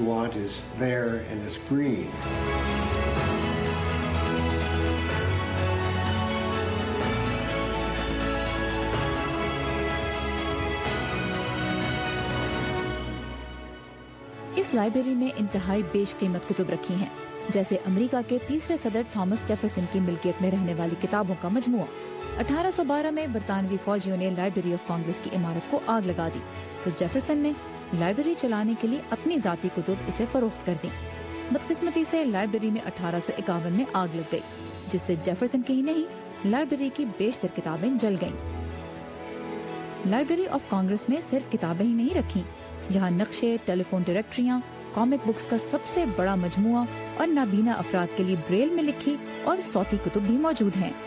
اس لائبریری میں انتہائی بیش قیمت کتب رکھی ہیں، جیسے امریکہ کے تیسرے صدر تھامس جیفرسن کی ملکیت میں رہنے والی کتابوں کا مجموعہ۔ اٹھارہ سو بارہ میں برطانوی فوجیوں نے لائبریری آف کانگریس کی عمارت کو آگ لگا دی تو جیفرسن نے لائبریری چلانے کے لیے اپنی ذاتی کتب اسے فروخت کر دی۔ بدقسمتی سے لائبریری میں اٹھارہ سو اکاون میں آگ لگ گئی، جس سے جیفرسن کی ہی نہیں لائبریری کی بیشتر کتابیں جل گئیں۔ لائبریری آف کانگریس میں صرف کتابیں ہی نہیں رکھی، یہاں نقشے، ٹیلی فون ڈائریکٹریاں، کامک بکس کا سب سے بڑا مجموعہ اور نابینا افراد کے لیے بریل میں لکھی اور صوتی کتب بھی موجود ہیں۔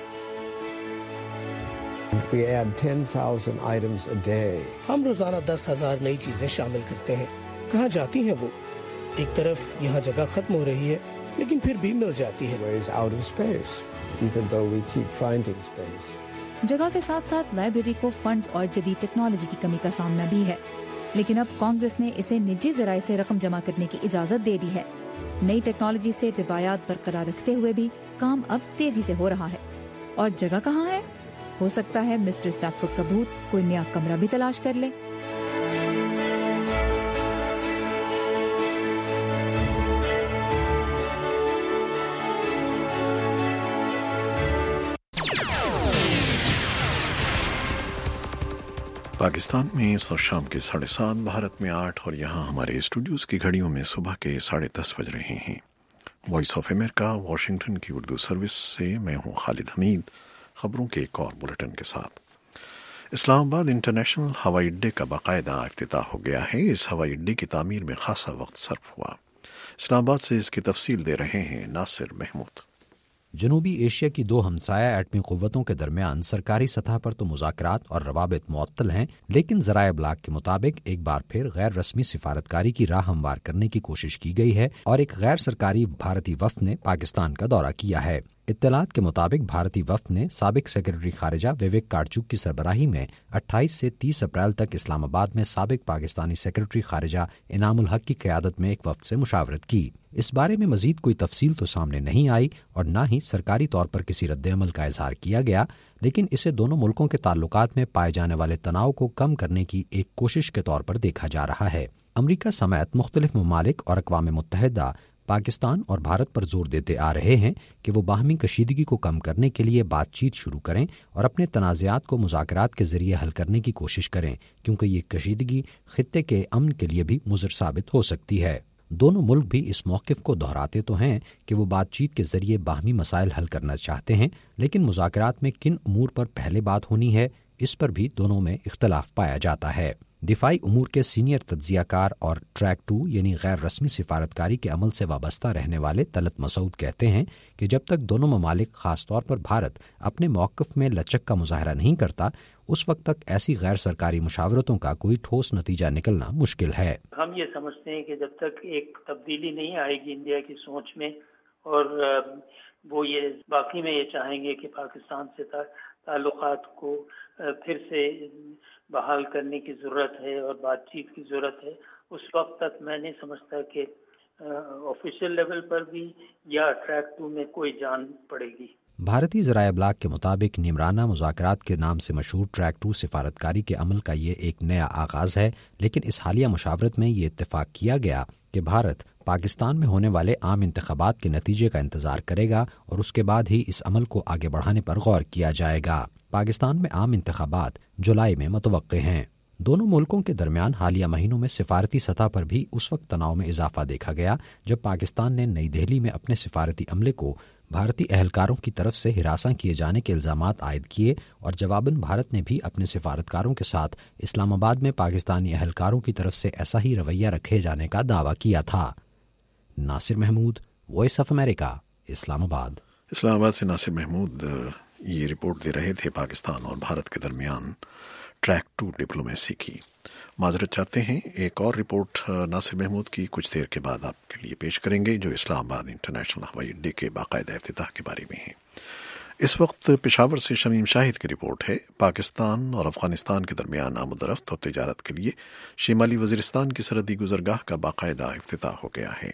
We add ten thousand items a day. ہم روزانہ دس ہزار نئی چیزیں شامل کرتے ہیں۔ کہاں جاتی ہیں وہ؟ ایک طرف یہاں جگہ ختم ہو رہی ہے، لیکن پھر بھی مل جاتی ہے۔ Out of space, even though we keep finding space. جگہ کے ساتھ ساتھ لائبریری کو فنڈز اور جدید ٹیکنالوجی کی کمی کا سامنا بھی ہے، لیکن اب کانگریس نے اسے نجی ذرائع سے رقم جمع کرنے کی اجازت دے دی ہے۔ نئی ٹیکنالوجی سے روایات برقرار رکھتے ہوئے بھی کام اب تیزی سے ہو رہا ہے۔ اور جگہ کہاں ہے؟ हो सकता है मिस्टर सैफुड का भूत कोई नया कमरा भी तलाश कर ले। पाकिस्तान में इस शाम के साढ़े सात, भारत में आठ और यहाँ हमारे स्टूडियोज की घड़ियों में सुबह के साढ़े दस बज रहे हैं। वॉइस ऑफ अमेरिका वाशिंगटन की उर्दू सर्विस से मैं हूँ खालिद हमीद, खबरों के एक और बुलेटिन के साथ। इस्लामाबाद इंटरनेशनल हवाई अड्डे का बाकायदा इफ्तिताह हो गया है। इस हवाई अड्डे की तामीर में खासा वक्त सर्फ हुआ। इस्लामाबाद से इसकी तफसील दे रहे हैं नासिर महमूद। जनूबी एशिया की दो हमसाया एटमी क़ुव्वतों के दरमियान सरकारी सतह पर तो मुज़ाकरात और रवाबित मुअत्तल हैं, लेकिन ज़राए इब्लाग के मुताबिक एक बार फिर गैर रस्मी सिफारतकारी की राह हमवार करने की कोशिश की गई है और एक गैर सरकारी भारतीय वफ़द ने पाकिस्तान का दौरा किया है। इत्तलात के मुताबिक भारतीय वफ़द ने साबिक सेक्रेटरी खारिजा विवेक कारचुक की सरबराही में अट्ठाईस से तीस अप्रैल तक इस्लामाबाद में साबिक पाकिस्तानी सेक्रेटरी खारिजा इनामुल हक की क़यादत में एक वफ़द से मुशावरत की। इस बारे में मजीद कोई तफसील तो सामने नहीं आई और न ही सरकारी तौर पर किसी रद्द-ए-अमल का इजहार किया गया, लेकिन इसे दोनों मुल्कों के ताल्लुकात में पाए जाने वाले तनाव को कम करने की एक कोशिश के तौर पर देखा जा रहा है। अमरीका समेत मुख्तलिफ ममालिक और अक़वाम मुत्तहिदा पाकिस्तान और भारत पर जोर देते आ रहे हैं कि वो बाहमी कशीदगी को कम करने के लिए बातचीत शुरू करें और अपने तनाज़ात को मुज़ाकरात के ज़रिए हल करने की कोशिश करें, क्योंकि ये कशीदगी खित्ते के अमन के लिए भी मुज़र साबित हो सकती है। दोनों मुल्क भी इस मौक़िफ़ को दोहराते तो हैं कि वो बातचीत के ज़रिए बाहमी मसाइल हल करना चाहते हैं, लेकिन मुज़ाकरात में किन उमूर पर पहले बात होनी है, इस पर भी दोनों में इख्तलाफ पाया जाता है। दिफाई उमूर के सीनियर तज्ज़ियाकार और ट्रैक टू यानी गैर रस्मी सिफारतकारी के अमल से वाबस्ता रहने वाले तलत मसूद कहते हैं कि जब तक दोनों ममालिक ख़ास तौर पर भारत अपने मौक़िफ़ में लचक का मुजाहरा नहीं करता, उस वक्त तक ऐसी गैर सरकारी मुशावरतों का कोई ठोस नतीजा निकलना मुश्किल है। हम ये समझते हैं कि जब तक एक तब्दीली नहीं आएगी इंडिया की सोच में और वो ये बाकी में ये चाहेंगे कि पाकिस्तान से ताल्लुकात को फिर से बहाल करने की ज़रूरत है और बातचीत की ज़रूरत है, उस वक्त तक मैं नहीं समझता कि ऑफिशियल लेवल पर भी या ट्रैक टू में कोई जान पड़ेगी। भारतीय ज़राए इब्लाग के मुताबिक निमराना मुज़ाकरात के नाम से मशहूर ट्रैक टू सिफारतकारी के अमल का ये एक नया आगाज़ है, लेकिन इस हालिया मुशावरत में ये इत्तेफाक किया गया कि भारत पाकिस्तान में होने वाले आम इंतखाबात के नतीजे का इंतजार करेगा और उसके बाद ही इस अमल को आगे बढ़ाने पर गौर किया जाएगा। पाकिस्तान में आम इंतखाबात जुलाई में मुतवक्के हैं। दोनों मुल्कों के दरमियान हालिया महीनों में सिफारती सतह पर भी उस वक्त तनाव में इजाफा देखा गया जब पाकिस्तान ने नई दिल्ली में अपने सिफारती अमले को भारतीय अहलकारों की तरफ से हिरासा किए जाने के इल्जामात आयद किए और जवाबन भारत ने भी अपने सिफारतकारों के साथ इस्लामाबाद में पाकिस्तानी अहलकारों की तरफ से ऐसा ही रवैया रखे जाने का दावा किया था। Nasir Mahmood, Voice of America, Islamabad. Islamabad से नासिर महमूद ये रिपोर्ट दे रहे थे पाकिस्तान और भारत के दरमियान ट्रैक टू डिप्लोमेसी की। माजरत चाहते हैं, एक और रिपोर्ट नासिर महमूद की कुछ देर के बाद आपके लिए पेश करेंगे, जो इस्लामाबाद इंटरनेशनल हवाई अड्डे के बाकायदा इफ्तिताह के बारे में है। इस वक्त पेशावर से शमीम शाहिद की रिपोर्ट है। पाकिस्तान और अफगानिस्तान के दरमियान आमदरफ्त और तिजारत के लिए शिमाली वजीरिस्तान की सरहदी गुजरगाह का बाकायदा इफ्तिताह हो गया है।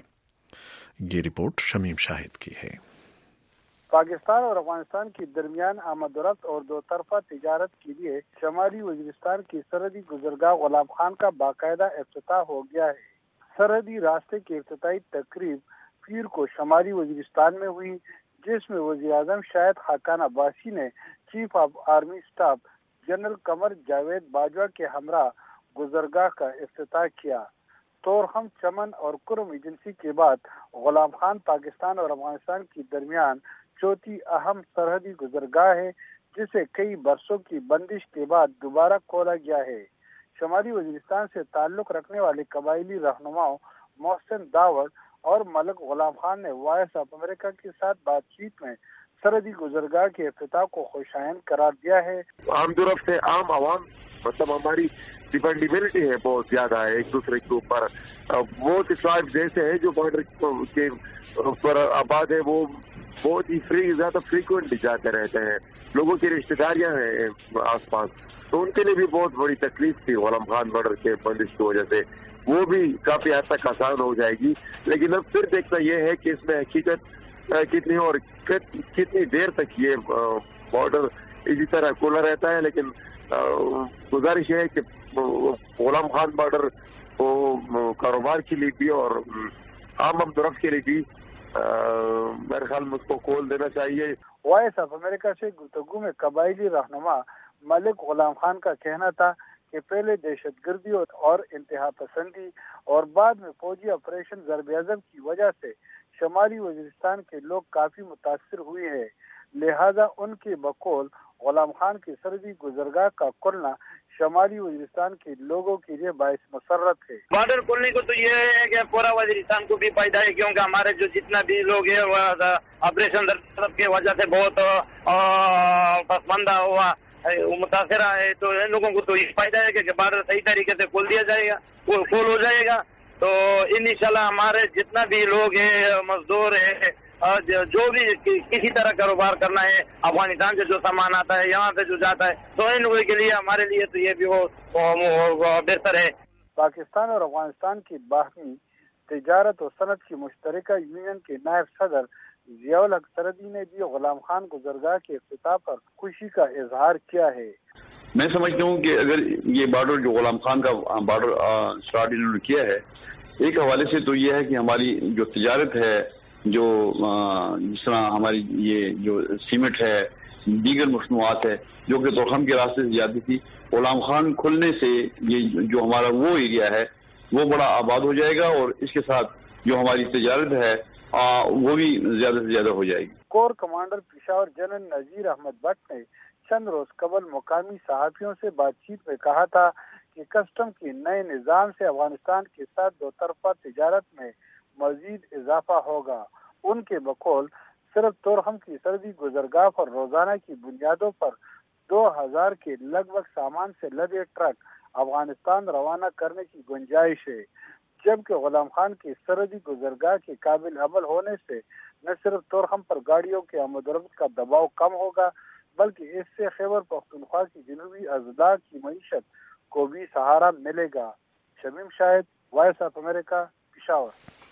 ये रिपोर्ट शमीम शाहिद की है। पाकिस्तान और अफगानिस्तान के दरमियान आमदरफ्त और दो तरफा तिजारत के लिए शमाली वजीरिस्तान की सरहदी गुजरगाह गुलाब खान का बाकायदा इफ्तिताह हो गया है। सरहदी रास्ते की इफ्तिताही तकरीब पीर को शमाली वजीरिस्तान में हुई, जिसमें वज़ीर आज़म शाहिद खाकान अब्बासी ने chief of army staff general Qamar Javed Bajwa के हमरा गुजरगाह का इफ्तिताह किया। तोरहम, चमन और कुरम एजेंसी के बाद गुलाम खान पाकिस्तान और अफगानिस्तान के दरमियान चौथी अहम सरहदी गुजरगाह है, जिसे कई बरसों की बंदिश के बाद दोबारा खोला गया है। शमाली वजीरिस्तान से ताल्लुक रखने वाले कबायली रहनुमाओं मोहसिन दावड़ और मलक गुलाम खान ने वॉइस ऑफ अमेरिका के साथ बातचीत में सरहदी गुजरगाह के इफ्तिताह को खुशायन करार दिया है। आम तरफ से आम आवाम मतलब हमारी डिपेंडेबिलिटी है बहुत ज्यादा है एक दूसरे के ऊपर। वो ट्राइब जैसे है जो बॉर्डर के ऊपर आबाद है, वो बहुत ही फ्री ज्यादा फ्रीक्वेंटली जाते रहते हैं। लोगों की रिश्तेदारियां हैं आसपास, तो उनके लिए भी बहुत बड़ी तकलीफ थी गुलाम खान बॉर्डर के बंदिश की वजह से। वो भी काफी हद तक आसान हो जाएगी, लेकिन अब फिर देखना यह है कि इसमें हकीकत कितनी और कितनी देर तक ये बॉर्डर اسی طرح کھلا رہتا ہے. لیکن گزارش ہے کہ غلام خان بارڈر کو کاروبار کے لیے بھی اور عام عمدرفت کے لیے بھی میرے خیال میں اس کو کھول دینا چاہیے. وائس آف امریکہ سے گفتگو میں قبائلی رہنما ملک غلام خان کا کہنا تھا کہ پہلے دہشت گردی اور انتہا پسندی اور بعد میں فوجی آپریشن ضرب اعظم کی وجہ سے شمالی وزیرستان کے لوگ کافی متاثر ہوئے ہیں. لہذا ان کے بقول غلام خان کی سرحدی گزرگاہ کا کھلنا شمالی وزیرستان کے لوگوں کے لیے باعث مسرت ہے. بارڈر کھلنے کو تو یہ ہے کہ پورا وزیرستان کو بھی فائدہ ہے، کیونکہ ہمارے جو جتنا بھی لوگ ہیں وہ آپریشن ضرب کی وجہ سے بہت پسماندہ ہوا متاثر ہے، تو ان لوگوں کو تو یہ فائدہ ہے کہ بارڈر صحیح طریقے سے کھول دیا جائے گا، کھول ہو جائے گا. تو انشاءاللہ ہمارے جتنا بھی لوگ ہیں مزدور ہیں جو بھی کسی طرح کاروبار کرنا ہے، افغانستان سے جو سامان آتا ہے یہاں سے جو جاتا ہے، تو ان لوگوں کے لیے ہمارے لیے تو یہ بھی بہتر ہے. پاکستان اور افغانستان کی باہمی تجارت و صنعت کی مشترکہ یونین کے نائب صدر ضیاء الحق سرحدی نے بھی غلام خان گزرگاہ کے افتتاح پر خوشی کا اظہار کیا ہے. میں سمجھتا ہوں کہ اگر یہ بارڈر جو غلام خان کا بارڈر اسٹارٹ انہوں نے کیا ہے، ایک حوالے سے تو یہ ہے کہ ہماری جو تجارت ہے، جو جس طرح ہماری یہ جو سیمنٹ ہے، دیگر مصنوعات ہے جو کہ توخم کے راستے سے جاتی تھی، غلام خان کھلنے سے یہ جو ہمارا وہ ایریا ہے وہ بڑا آباد ہو جائے گا اور اس کے ساتھ جو ہماری تجارت ہے وہ بھی زیادہ سے زیادہ ہو جائے گی. Corps commander Peshawar general Nazir Ahmed Butt نے چند روز قبل مقامی صحافیوں سے بات چیت میں کہا تھا کہ کسٹم کے نئے نظام سے افغانستان کے ساتھ دو طرفہ تجارت میں مزید اضافہ ہوگا. ان کے بقول صرف تورخم کی سرحدی گزرگاہ پر روزانہ کی بنیادوں پر دو ہزار کے لگ بھگ سامان سے لدے ٹرک افغانستان روانہ کرنے کی گنجائش ہے، جبکہ غلام خان کی سرحدی گزرگاہ کے قابل عمل ہونے سے نہ صرف تورخم پر گاڑیوں کے آمد و رفت کا دباؤ کم ہوگا بلکہ اس سے خیبر پختونخوا کی جنوبی اضلاع کی معیشت کو بھی سہارا ملے گا. Shamim Shahid, Voice of America, Peshawar.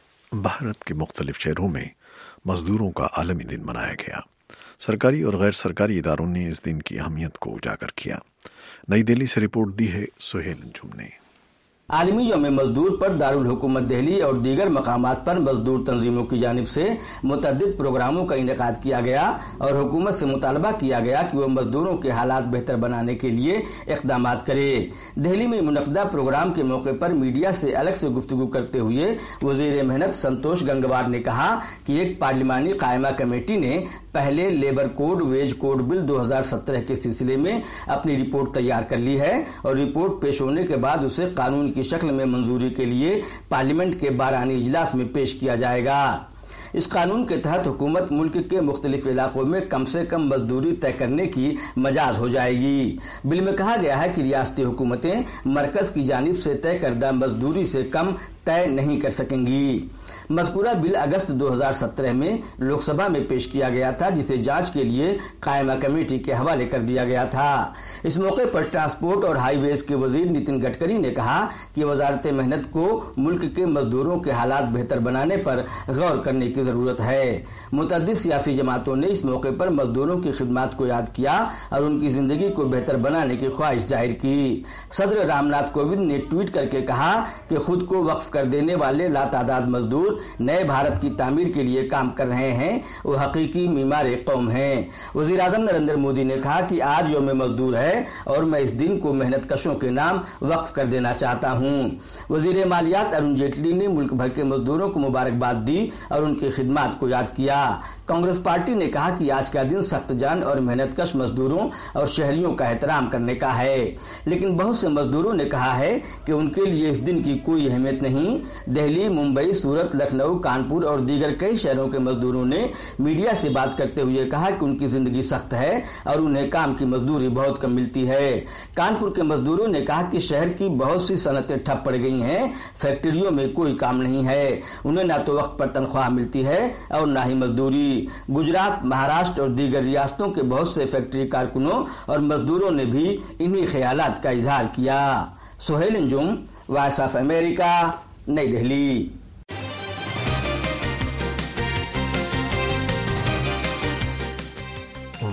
Bharat کے مختلف شہروں میں مزدوروں کا عالمی دن منایا گیا. سرکاری اور غیر سرکاری اداروں نے اس دن کی اہمیت کو اجاگر کیا. نئی دہلی سے رپورٹ دی ہے سہیل انجم نے. عالمی یوم مزدور پر دارالحکومت دہلی اور دیگر مقامات پر مزدور تنظیموں کی جانب سے متعدد پروگراموں کا انعقاد کیا گیا اور حکومت سے مطالبہ کیا گیا کہ وہ مزدوروں کے حالات بہتر بنانے کے لیے اقدامات کرے. دہلی میں منعقدہ پروگرام کے موقع پر میڈیا سے الگ سے گفتگو کرتے ہوئے وزیر محنت سنتوش گنگوار نے کہا کہ ایک پارلیمانی قائمہ کمیٹی نے پہلے labour code wage code bill دو ہزار سترہ کے سلسلے میں اپنی رپورٹ تیار کر لی ہے اور رپورٹ پیش ہونے کے بعد اسے قانون کی شکل میں منظوری کے لیے پارلیمنٹ کے بارانی اجلاس میں پیش کیا جائے گا. اس قانون کے تحت حکومت ملک کے مختلف علاقوں میں کم سے کم مزدوری طے کرنے کی مجاز ہو جائے گی. بل میں کہا گیا ہے کہ ریاستی حکومتیں مرکز کی جانب سے طے کردہ مزدوری سے کم طے نہیں کر سکیں گی. مذکورہ بل اگست دو ہزار سترہ میں لوک سبھا میں پیش کیا گیا تھا جسے جانچ کے لیے قائمہ کمیٹی کے حوالے کر دیا گیا تھا. اس موقع پر ٹرانسپورٹ اور ہائی ویز کے وزیر نتن گڈکری نے کہا کہ وزارت محنت کو ملک کے مزدوروں کے حالات بہتر بنانے پر غور کرنے کی ضرورت ہے. متعدد سیاسی جماعتوں نے اس موقع پر مزدوروں کی خدمات کو یاد کیا اور ان کی زندگی کو بہتر بنانے کی خواہش ظاہر کی. صدر رام ناتھ کووند نے ٹویٹ کر کے کہا کہ خود کو وقف کر دینے والے لاتعداد مزدور نئے بھارت کی تعمیر کے لیے کام کر رہے ہیں، وہ حقیقی معمار قوم ہیں. وزیر اعظم نریندر مودی نے کہا کہ آج یوم مزدور ہے اور میں اس دن کو محنت کشوں کے نام وقف کر دینا چاہتا ہوں. وزیر مالیات ارون جیٹلی نے ملک بھر کے مزدوروں کو مبارکباد دی اور ان کی خدمات کو یاد کیا. کانگریس پارٹی نے کہا کہ آج کا دن سخت جان اور محنت کش مزدوروں اور شہریوں کا احترام کرنے کا ہے، لیکن بہت سے مزدوروں نے کہا ہے کہ ان کے لیے اس دن کی کوئی اہمیت نہیں. دہلی، ممبئی، سورت، لکھنؤ، کانپور اور دیگر کئی شہروں کے مزدوروں نے میڈیا سے بات کرتے ہوئے کہا کہ ان کی زندگی سخت ہے اور انہیں کام کی مزدوری بہت کم ملتی ہے. کانپور کے مزدوروں نے کہا کہ شہر کی بہت سی صنعتیں ٹھپ پڑ گئی ہیں، فیکٹریوں میں کوئی کام نہیں ہے، انہیں نہ تو وقت پر تنخواہ ملتی ہے اور نہ ہی مزدوری. گجرات، مہاراشٹر اور دیگر ریاستوں کے بہت سے فیکٹری کارکنوں اور مزدوروں نے بھی انہی خیالات کا اظہار کیا. Sohail Anjum, Voice of America, Nai Delhi.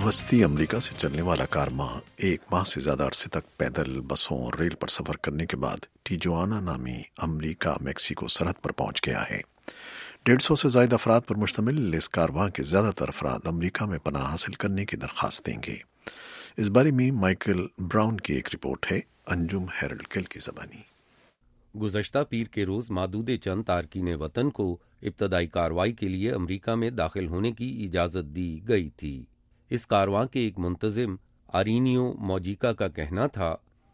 वस्ती अमेरिका से चलने वाला कारवां एक माह से ज्यादा अरसे तक पैदल, बसों और रेल पर सफर करने के बाद टिजुआना नामी अमेरिका मैक्सिको सरहद पर पहुंच गया है। डेढ़ सौ से ज्यादा अफराद पर मुश्तमिल इस कारवां के ज्यादातर अफराद अमेरिका में पनाह हासिल करने की दरख्वास्त देंगे। इस बारे में माइकल ब्राउन की एक रिपोर्ट है, अंजुम हेरल्ड किल की ज़बानी। गुज़श्ता पीर के रोज़ मादूदे चंद तारकीन वतन को इब्तदाई कार्रवाई के लिए अमेरिका में दाखिल होने की इजाज़त दी गई थी। इस कारवां के एक मुंतज़िम आरीनियो मोजिका का कहना था,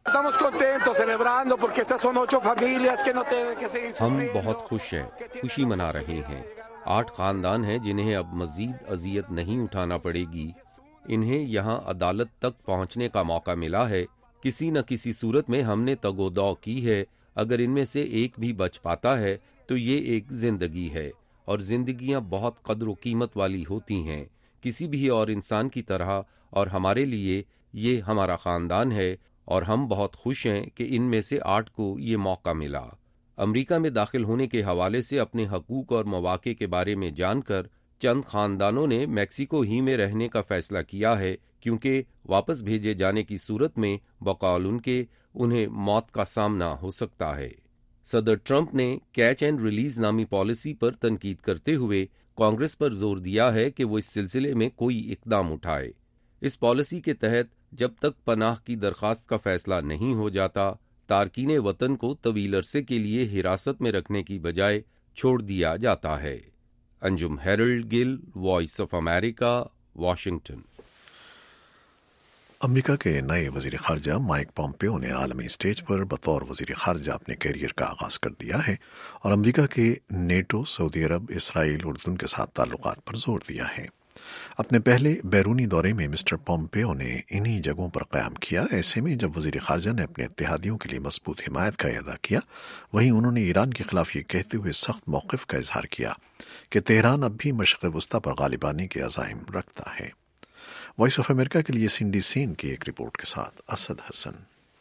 हम बहुत खुश हैं, खुशी मना रहे हैं। आठ खानदान हैं जिन्हें अब मज़ीद अजियत नहीं उठाना पड़ेगी। इन्हें यहाँ अदालत तक पहुँचने का मौका मिला है। किसी न किसी सूरत में हमने तगोदौ की है। अगर इनमें से एक भी बच पाता है तो ये एक जिंदगी है, और जिंदगियां बहुत कद्र कीमत वाली होती हैं, किसी भी और इंसान की तरह। और हमारे लिए ये हमारा ख़ानदान है, और हम बहुत खुश हैं कि इनमें से आठ को ये मौका मिला। अमेरिका में दाखिल होने के हवाले से अपने हकूक़ और मौक़े के बारे में जानकर चंद ख़ानदानों ने मैक्सिको ही में रहने का फ़ैसला किया है, क्योंकि वापस भेजे जाने की सूरत में बकौल उनके उन्हें मौत का सामना हो सकता है। सदर ट्रंप ने कैच एंड रिलीज नामी पॉलिसी पर तनकीद करते हुए कांग्रेस पर जोर दिया है कि वो इस सिलसिले में कोई इकदाम उठाए। इस पॉलिसी के तहत जब तक पनाह की दरख्वास्त का फैसला नहीं हो जाता, तारकीन वतन को तवील अरसे के लिए हिरासत में रखने की बजाय छोड़ दिया जाता है। Anjum Herald Gill, Voice of America, Washington. America के नए वजीर खारजा माइक पॉम्पेओ ने आलमी स्टेज पर बतौर वजीर खारजा अपने कैरियर का आगाज कर दिया है और अमेरिका के नेटो, सऊदी अरब, इसराइल, उर्दून के साथ ताल्लुकात पर जोर दिया है। अपने पहले बैरूनी दौरे में मिस्टर पॉम्पेओ ने इन्हीं जगहों पर क़याम किया। ऐसे में जब वजीर खारजा ने अपने इत्तेहादियों के लिए मजबूत हिमायत का अदा किया, वहीं उन्होंने ईरान के खिलाफ ये कहते हुए सख्त मौक़िफ़ का इजहार किया कि तेहरान अब भी मशरिक़ वस्ता पर गालिब आने के अज़ाइम रखता है। वॉइस ऑफ अमेरिका के लिए सिंडी सेन की एक रिपोर्ट के साथ असद हसन।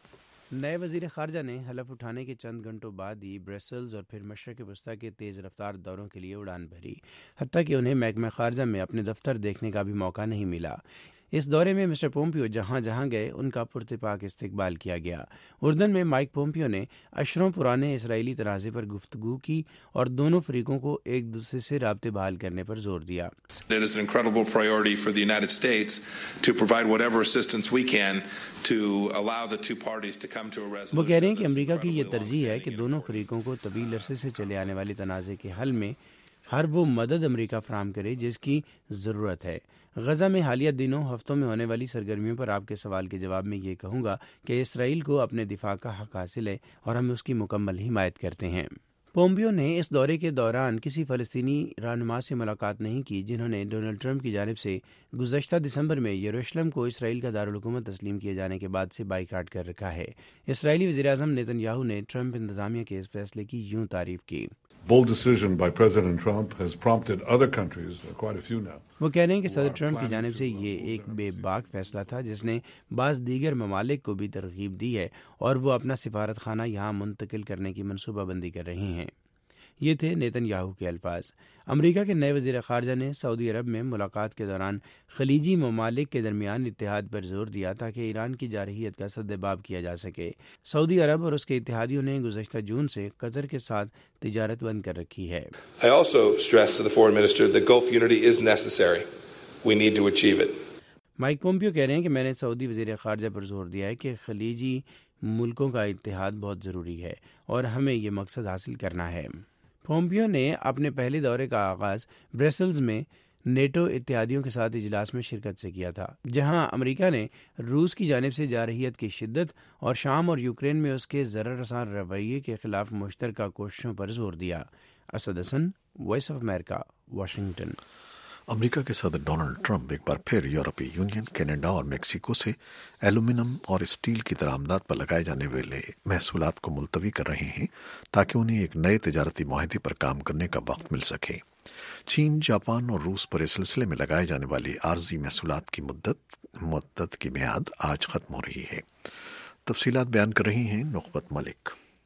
नए वजीर खारजा ने हलफ उठाने के चंद घंटों बाद ही ब्रसेल्स और फिर मशरक़ वस्ता के तेज़ रफ्तार दौरों के लिए उड़ान भरी, हत्ता कि उन्हें महकमा खारजा में अपने दफ्तर देखने का भी मौका नहीं मिला। इस दौरे में मिस्टर पोम्पियो जहां जहां गए उनका पुरतपाक इस्तकबाल किया गया। उर्दन में माइक पोम्पियो ने अशरों पुराने इसराइली तनाज़े पर गुफ्तगू की और दोनों फरीकों को एक दूसरे से राब्ते बहाल करने पर जोर दिया। It is an incredible priority for the United States to provide whatever assistance we can to allow the two parties to come to a resolution. वो कह रहे हैं कि अमेरिका की ये तरजीह है कि दोनों फरीकों को तवील अरसे से चले आने वाले तनाज़े के हल में हर वो मदद अमेरिका फराहम करे जिसकी ज़रूरत है। गजा में हालिया दिनों हफ्तों में होने वाली सरगर्मियों पर आपके सवाल के जवाब में ये कहूँगा कि इसराइल को अपने दिफा का हक हासिल है और हम उसकी मुकम्मल हिमायत करते हैं। पोम्पियो ने इस दौरे के दौरान किसी फ़लस्तीनी रहनुमा से मुलाकात नहीं की जिन्होंने डोनाल्ड ट्रंप की जानिब से गुज़श्ता दिसंबर में यरूशलेम को इसराइल का दारुल हुकूमत तस्लीम किए जाने के बाद से बाइकाट कर रखा है। इसराइली वज़ीर-ए-आज़म नेतन्याहू ने ट्रंप इंतज़ामिया के इस फैसले की यूं तारीफ की। Bold decision by President Trump has prompted other countries, quite a few now. वो कह रहे हैं कि सदर ट्रंप की जानिब से ये एक बेबाक फैसला था जिसने बाज़ दीगर ममालिक को भी तरगीब दी है और वो अपना सिफारत खाना यहाँ मुंतकिल करने की मनसूबाबंदी कर रहे हैं। ये थे नेतन्याहू के अल्फाज। अमेरिका के नए वज़ीर ख़ारजा ने सऊदी अरब में मुलाकात के दौरान खलीजी ममालिक के दरमियान इत्तेहाद पर जोर दिया ताकि ईरान की जारहियत का सद्देबाब किया जा सके। सऊदी अरब और उसके इत्तेहादियों ने गुज़श्ता जून से कतर के साथ तिजारत बंद कर रखी है। I also stressed to the foreign minister that Gulf unity is necessary. We need to achieve it. Mike Pompeo कह रहे हैं कि मैंने सऊदी वज़ीर ख़ारजा पर जोर दिया है कि खलीजी मुल्कों का इत्तेहाद बहुत ज़रूरी है और हमें ये मकसद हासिल करना है। पोम्पियो ने अपने पहले दौरे का आगाज़ ब्रसेल्स में नेटो इत्तेहादियों के साथ इजलास में शिरकत से किया था, जहां अमेरिका ने रूस की जानिब से जारहियत की शिद्दत और शाम और यूक्रेन में उसके ज़रर रसां रवैये के खिलाफ मुश्तरका कोशिशों पर जोर दिया। Asad Hasan, Voice of America, Washington. America के सदर डोनाल्ड ट्रंप एक बार फिर यूरोपीय यूनियन, कनाडा और मेक्सिको से एल्यूमिनियम और स्टील की दरामदात पर लगाए जाने वाले महसूलात को मुलतवी कर रहे हैं ताकि उन्हें एक नए तजारती माहदे पर काम करने का वक्त मिल सके। चीन, जापान और रूस पर इस सिलसिले में लगाए जाने वाली आर्जी महसूलात की मुद्दत मुद्दत की मियाद आज खत्म हो रही है। तफसीलात बयान कर रही हैं नुखबत मलिक।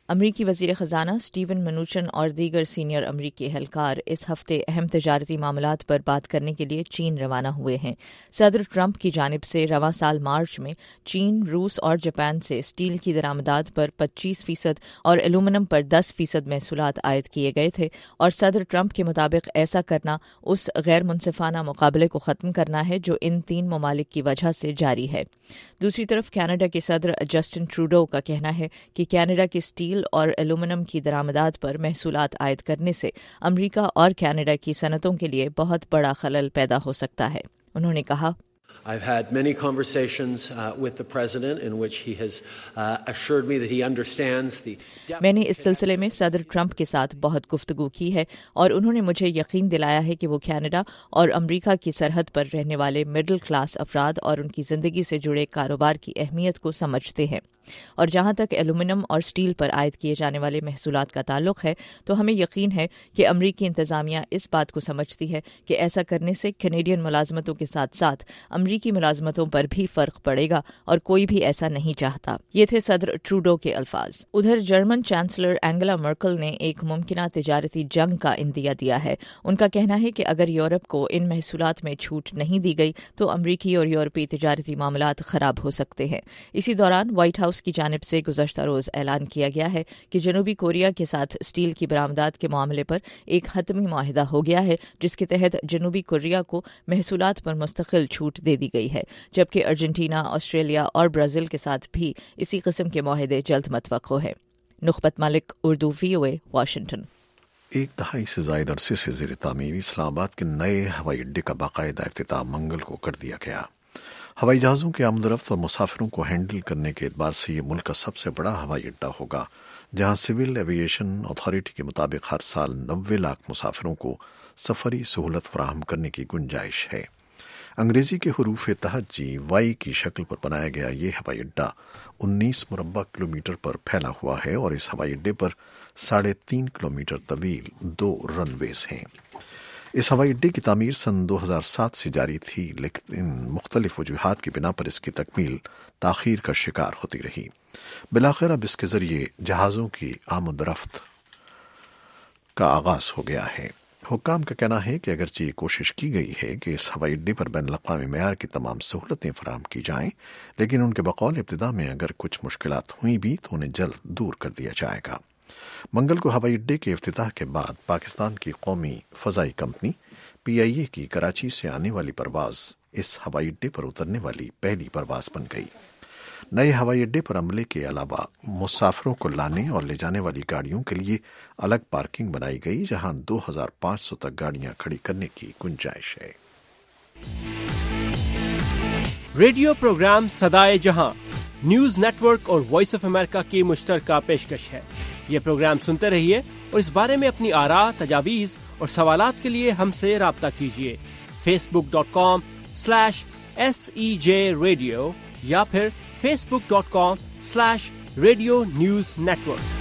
امریکی وزیر خزانہ اسٹیون منوچن اور دیگر سینئر امریکی اہلکار اس ہفتے اہم تجارتی معاملات پر بات کرنے کے لیے چین روانہ ہوئے ہیں۔ صدر ٹرمپ کی جانب سے رواں سال مارچ میں چین، روس اور جاپان سے اسٹیل کی درآمدات پر پچیس فیصد اور ایلومینم پر دس فیصد محصولات عائد کیے گئے تھے، اور صدر ٹرمپ کے مطابق ایسا کرنا اس غیر منصفانہ مقابلے کو ختم کرنا ہے جو ان تین ممالک کی وجہ سے جاری ہے۔ دوسری طرف کینیڈا کے صدر جسٹن ٹروڈو کا کہنا ہے کہ کینیڈا کی اسٹیل اور ایلومینم کی درآمدات پر محصولات عائد کرنے سے امریکہ اور کینیڈا کی صنعتوں کے لیے بہت بڑا خلل پیدا ہو سکتا ہے۔ انہوں نے کہا، I've had many conversations uh, with the President in which he has uh, assured me that he understands the میں نے اس سلسلے میں صدر ٹرمپ کے ساتھ بہت گفتگو کی ہے اور انہوں نے مجھے یقین دلایا ہے کہ وہ کینیڈا اور امریکہ کی سرحد پر رہنے والے مڈل کلاس افراد اور ان کی زندگی سے جڑے کاروبار کی اہمیت کو سمجھتے ہیں، اور جہاں تک ایلومینم اور اسٹیل پر عائد کیے جانے والے محصولات کا تعلق ہے تو ہمیں یقین ہے کہ امریکی انتظامیہ اس بات کو سمجھتی ہے کہ ایسا کرنے سے کینیڈین ملازمتوں کے ساتھ ساتھ امریکی ملازمتوں پر بھی فرق پڑے گا، اور کوئی بھی ایسا نہیں چاہتا۔ یہ تھے صدر ٹروڈو کے الفاظ۔ ادھر جرمن چانسلر اینگلا مرکل نے ایک ممکنہ تجارتی جنگ کا اندیہ دیا ہے۔ ان کا کہنا ہے کہ اگر یورپ کو ان محصولات میں چھوٹ نہیں دی گئی تو امریکی اور یورپی تجارتی معاملات خراب ہو سکتے ہیں۔ اسی دوران وائٹ ہاؤس کی جانب سے گزشتہ روز اعلان کیا گیا ہے کہ جنوبی کوریا کے ساتھ اسٹیل کی برآمدات کے معاملے پر ایک حتمی معاہدہ ہو گیا ہے، جس کے تحت جنوبی کوریا کو محصولات پر مستقل چھوٹ دے دی گئی ہے، جبکہ ارجنٹینا، آسٹریلیا اور برازیل کے ساتھ بھی اسی قسم کے معاہدے جلد متوقع ہے۔ Nukhbat Malik, Urdu, V O A, Washington. ایک دہائی سے زائد عرصے سے زیر تعمیر اسلام آباد کے نئے ہوائی اڈے کا باقاعدہ افتتاح منگل کو کر دیا گیا۔ ہوائی جہازوں کے آمد و رفت اور مسافروں کو ہینڈل کرنے کے اعتبار سے یہ ملک کا سب سے بڑا ہوائی اڈہ ہوگا، جہاں سول ایویشن اتھارٹی کے مطابق ہر سال نوے لاکھ مسافروں کو سفری سہولت فراہم کرنے کی گنجائش ہے۔ انگریزی کے حروف تہجی جی وائی کی شکل پر بنایا گیا یہ ہوائی اڈہ انیس مربع کلومیٹر پر پھیلا ہوا ہے، اور اس ہوائی اڈے پر ساڑھے تین کلومیٹر طویل دو رن ویز ہیں۔ اس ہوائی اڈے کی تعمیر سن دو ہزار سات سے جاری تھی، لیکن مختلف وجوہات کی بنا پر اس کی تکمیل تاخیر کا شکار ہوتی رہی۔ بالآخر اب اس کے ذریعے جہازوں کی آمد رفت کا آغاز ہو گیا ہے۔ حکام کا کہنا ہے کہ اگرچہ یہ کوشش کی گئی ہے کہ اس ہوائی اڈے پر بین الاقوامی معیار کی تمام سہولتیں فراہم کی جائیں، لیکن ان کے بقول ابتدا میں اگر کچھ مشکلات ہوئی بھی تو انہیں جلد دور کر دیا جائے گا۔ منگل کو ہوائی اڈے کے افتتاح کے بعد پاکستان کی قومی فضائی کمپنی پی آئی اے کی کراچی سے آنے والی پرواز اس ہوائی اڈے پر اترنے والی پہلی پرواز بن گئی۔ نئے ہوائی اڈے پر عملے کے علاوہ مسافروں کو لانے اور لے جانے والی گاڑیوں کے لیے الگ پارکنگ بنائی گئی، جہاں دو ہزار پانچ سو تک گاڑیاں کھڑی کرنے کی گنجائش ہے۔ ریڈیو پروگرام صدائے جہاں نیوز نیٹ ورک اور وائس آف امریکہ کی مشترکہ پیشکش ہے۔ یہ پروگرام سنتے رہیے اور اس بارے میں اپنی آراء، تجاویز اور سوالات کے لیے ہم سے رابطہ کیجیے۔ Facebook dot com slash S E J radio یا پھر Facebook dot com slash radio news network.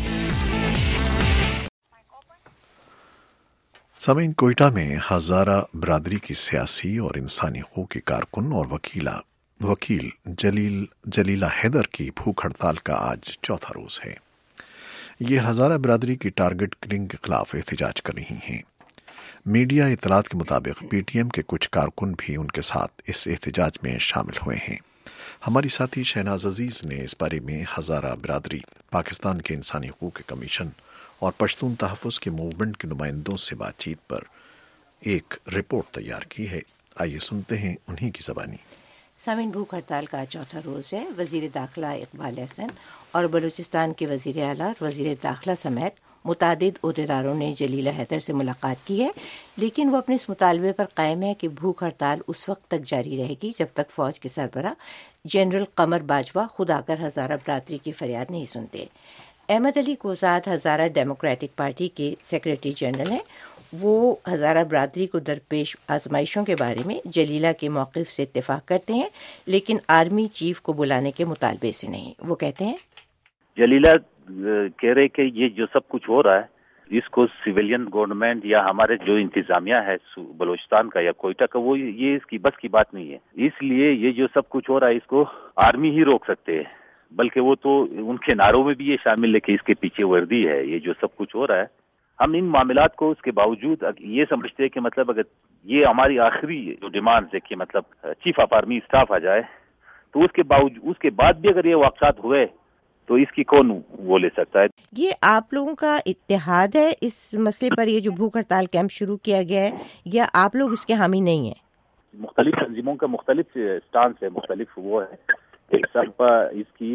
سامعین، کوئٹہ میں ہزارہ برادری کی سیاسی اور انسانی حقوق کی کارکن اور وکیلہ وکیل جلیل جلیلہ حیدر کی بھوک ہڑتال کا آج چوتھا روز ہے۔ یہ ہزارہ برادری کی ٹارگٹ کلنگ کے خلاف احتجاج کر رہی ہیں۔ میڈیا اطلاعات کے مطابق پی ٹی ایم کے کچھ کارکن بھی ان کے ساتھ اس احتجاج میں شامل ہوئے ہیں۔ ہماری ساتھی شہناز عزیز نے اس بارے میں ہزارہ برادری، پاکستان کے انسانی حقوق کے کمیشن اور پشتون تحفظ کے موومنٹ کے نمائندوں سے بات چیت پر ایک رپورٹ تیار کی ہے۔ آئیے سنتے ہیں انہی کی زبانی۔ سامعین، بھوک ہڑتال کا چوتھا روز ہے۔ وزیر داخلہ اقبال احسن اور بلوچستان کے وزیر اعلیٰ اور وزیر داخلہ سمیت متعدد عہدیداروں نے جلیلہ حیدر سے ملاقات کی ہے، لیکن وہ اپنے اس مطالبے پر قائم ہے کہ بھوک ہڑتال اس وقت تک جاری رہے گی جب تک فوج کے سربراہ جنرل قمر باجوہ خود آ کر ہزارہ برادری کی فریاد نہیں سنتے۔ احمد علی کوزاد ہزارہ ڈیموکریٹک پارٹی کے سیکریٹری جنرل ہیں۔ وہ ہزارہ برادری کو درپیش آزمائشوں کے بارے میں جلیلہ کے موقف سے اتفاق کرتے ہیں، لیکن آرمی چیف کو بلانے کے مطالبے سے نہیں۔ وہ کہتے ہیں جلیلہ کہہ رہے کہ یہ جو سب کچھ ہو رہا ہے اس کو سویلین گورنمنٹ یا ہمارے جو انتظامیہ ہے بلوچستان کا یا کوئٹہ کا، وہ یہ اس کی بس کی بات نہیں ہے۔ اس لیے یہ جو سب کچھ ہو رہا ہے اس کو آرمی ہی روک سکتے ہے۔ बल्कि वो तो उनके नारों में भी ये शामिल है कि इसके पीछे वर्दी है, ये जो सब कुछ हो रहा है। हम इन मामलात को उसके बावजूद ये समझते हैं कि मतलब अगर ये हमारी आखिरी जो डिमांड्स है कि मतलब चीफ ऑफ आर्मी स्टाफ आ जाए, तो उसके बावजूद उसके बाद भी अगर ये वाक़यात हुए तो इसकी कौन वो ले सकता है। ये आप लोगों का इत्तेहाद है इस मसले पर, ये जो भूख हड़ताल कैंप शुरू किया गया है, या आप लोग इसके हामी नहीं हैं? मुख्तलिफ तंजीमों का मुख्तलिफ स्टांस है, मुख्तलिफ वो है। एक सब इसकी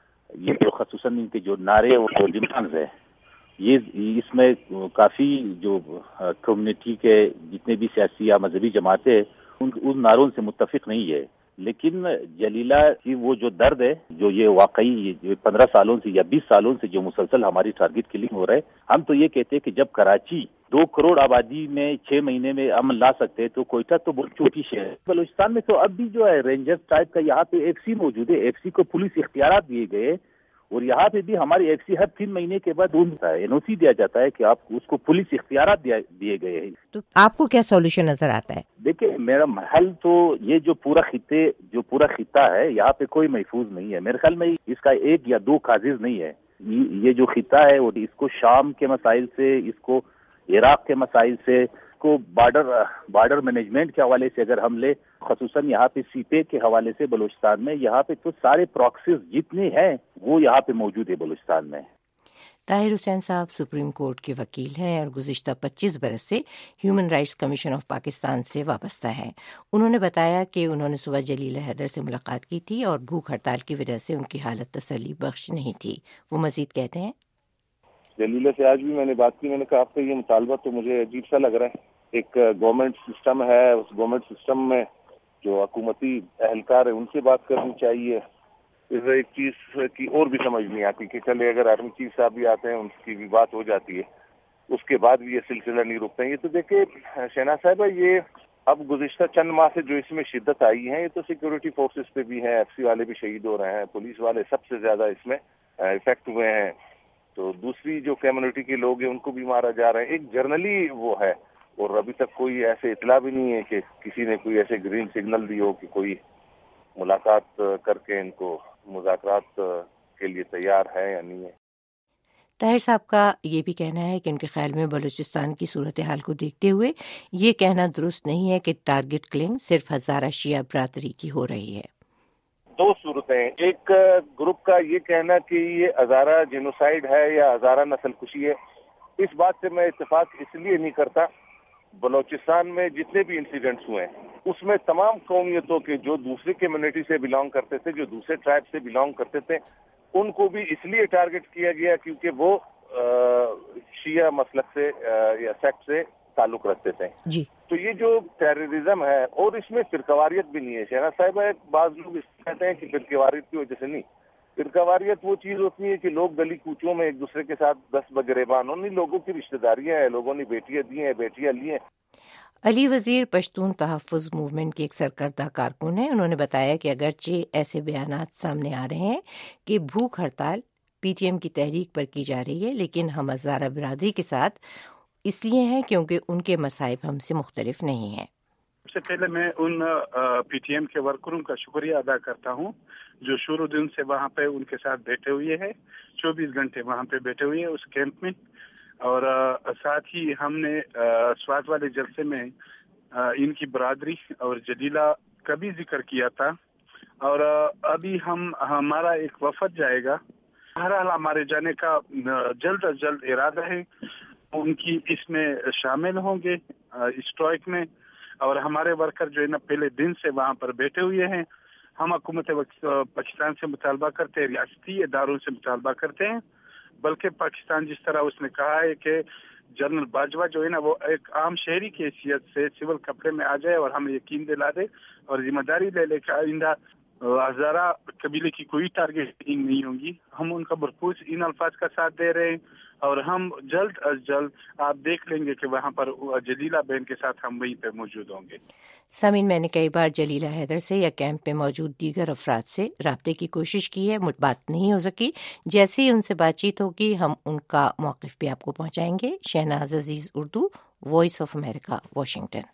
ये जो खसूसन इनके जो नारे और डिमांड्स है, ये इसमें काफ़ी जो कम्युनिटी के जितने भी सियासी या मजहबी जमातें उन उन नारों से मुत्तफिक नहीं है। लेकिन जलीला की वो जो दर्द है, जो ये वाकई पंद्रह सालों से या बीस सालों से जो मुसलसल हमारी टारगेट किलिंग हो रहा है, हम तो ये कहते हैं कि जब कराची दो करोड़ आबादी में छह महीने में अमन ला सकते हैं, तो कोयटा तो बहुत छोटी शहर है। बलूचिस्तान में तो अब भी जो है रेंजर्स टाइप का यहाँ पे एफसी मौजूद है, एफसी को पुलिस इख्तियारात दिए गए, और यहाँ पे भी हमारी एफसी हर तीन महीने के बाद एनओसी दिया जाता है कि आप उसको पुलिस इख्तियारात दिए गए हैं। तो आपको क्या सॉल्यूशन नजर आता है? देखिए, मेरा हल तो ये जो पूरा खिते जो पूरा खिता है, यहाँ पे कोई महफूज नहीं है। मेरे ख्याल में इसका एक या दो काजिज नहीं है। ये जो खिता है, और इसको शाम के मसाइल से, इसको इराक के मसाइल से, को बॉर्डर बॉर्डर मैनेजमेंट के हवाले से अगर हम ले, खसूसन यहाँ पे सीपे के हवाले से बलूचिस्तान में, यहाँ पे तो सारे प्रॉक्सीज जितने हैं वो यहाँ पे मौजूद है बलूचिस्तान में। ताहिर हुसैन साहब सुप्रीम कोर्ट के वकील हैं और गुज़िश्ता पच्चीस बरस से human rights commission of Pakistan से वाबस्ता हैं। उन्होंने बताया कि उन्होंने सुबह जलीला हैदर से मुलाकात की थी और भूख हड़ताल की वजह से उनकी हालत तसल्ली बख्श नहीं थी। वो मजीद कहते हैं, जलीला से आज भी मैंने बात की, मैंने कहा आपका ये मुतालबा तो मुझे अजीब सा लग रहा है। एक गवर्नमेंट सिस्टम है, उस गवर्नमेंट सिस्टम में जो हुकूमती एहलकार है उनसे बात करनी चाहिए। फिर एक चीज की और भी समझ नहीं आती कि चले अगर आर्मी चीफ साहब भी आते हैं, उनकी भी बात हो जाती है, उसके बाद भी ये सिलसिला नहीं रुकता है। ये तो देखिए शहनाज साहिबा, ये अब गुज़िश्ता चंद माह से जो इसमें शिद्दत आई है, ये तो सिक्योरिटी फोर्सेस पे भी है, एफसी वाले भी शहीद हो रहे हैं, पुलिस वाले सबसे ज्यादा इसमें इफेक्ट हुए हैं। तो दूसरी जो कम्युनिटी के लोग हैं उनको भी मारा जा रहा है। एक जर्नली वो है, और अभी तक कोई ऐसे इतला भी नहीं है कि किसी ने कोई ऐसे ग्रीन सिग्नल दी हो कि कोई मुलाकात करके इनको मुज़ाकरात के लिए तैयार है या नहीं है। ताहिर साहब का ये भी कहना है कि उनके ख्याल में बलूचिस्तान की सूरत हाल को देखते हुए ये कहना दुरुस्त नहीं है कि टारगेट किलिंग सिर्फ हज़ारा शिया बरादरी की हो रही है। दो सूरतें, एक ग्रुप का ये कहना कि ये हज़ारा जेनोसाइड है या हज़ारा नस्लकुशी है, इस बात से मैं इत्तेफाक इसलिए नहीं करता। बलूचिस्तान में जितने भी इंसिडेंट्स हुए उसमें तमाम कौमियतों के जो दूसरी कम्युनिटी से बिलोंग करते थे, जो दूसरे ट्राइब से बिलोंग करते थे, उनको भी इसलिए टारगेट किया गया क्योंकि वो शिया मसलक से या सेक्ट से ताल्लुक रखते थे जी। तो ये जो टेररिज्म है, और इसमें फिरकावारियत भी नहीं है। शहनाज साहिबा, बाज़ लोग कहते हैं कि फिरकावारियत की वजह से नहीं, फिरकावारियत वो चीज होती है कि लोग गली कूचों में एक दूसरे के साथ दस बगरेबान, उन्हीं लोगों की रिश्तेदारियां हैं, लोगों ने बेटियां दी हैं, बेटियां ली हैं। अली वजीर पश्तून तहफ़्फ़ुज़ मूवमेंट के एक सरकर्दा कारकुन हैं। उन्होंने बताया कि अगरचे ऐसे बयानात सामने आ रहे हैं कि भूख हड़ताल पीटीएम की तहरीक पर की जा रही है, लेकिन हम हज़ारा बिरादरी के साथ इसलिए हैं क्योंकि उनके मसाइब हमसे मुख्तलिफ नहीं हैं। सबसे पहले मैं उन पीटीएम के वर्करों का शुक्रिया अदा करता हूं जो शुरू दिन से वहां पे उनके साथ बैठे हुए हैं, चौबीस घंटे वहां पे बैठे हुए हैं उस कैंप में। और आ, साथ ही हमने स्वात वाले जलसे में आ, इनकी बरादरी और जलीला का भी जिक्र किया था। और आ, अभी हम हमारा एक वफद जाएगा, बहरहाल हमारे जाने का जल्द अज जल्द इरादा है, उनकी इसमें शामिल होंगे स्ट्राइक में। और हमारे वर्कर जो है ना पहले दिन से वहाँ पर बैठे हुए हैं। हम हुकूमत पाकिस्तान से मुतालबा करते हैं, रियासती इदारों से मुतालबा करते हैं, बल्कि पाकिस्तान जिस तरह उसने कहा है कि जनरल बाजवा जो है ना वो एक आम शहरी की हैसियत से सिविल कपड़े में आ जाए और हमें यकीन दिला दे और जिम्मेदारी ले लेकर आइंदा हज़ारा कबीले की कोई टारगेटिंग नहीं होगी। हम उनका भरपूर इन अल्फाज का साथ दे रहे हैं और हम जल्द अज जल्द आप देख लेंगे कि वहाँ पर जलीला बहन के साथ हम वहीं पे मौजूद होंगे। सामीन, मैंने कई बार जलीला हैदर से या कैंप में मौजूद दीगर अफराद से राब्ते की कोशिश की है, बात नहीं हो सकी। जैसे ही उनसे बातचीत होगी हम उनका मौक़िफ़ भी आपको पहुँचाएंगे। Shahnaz Aziz, Urdu, Voice of America, Washington.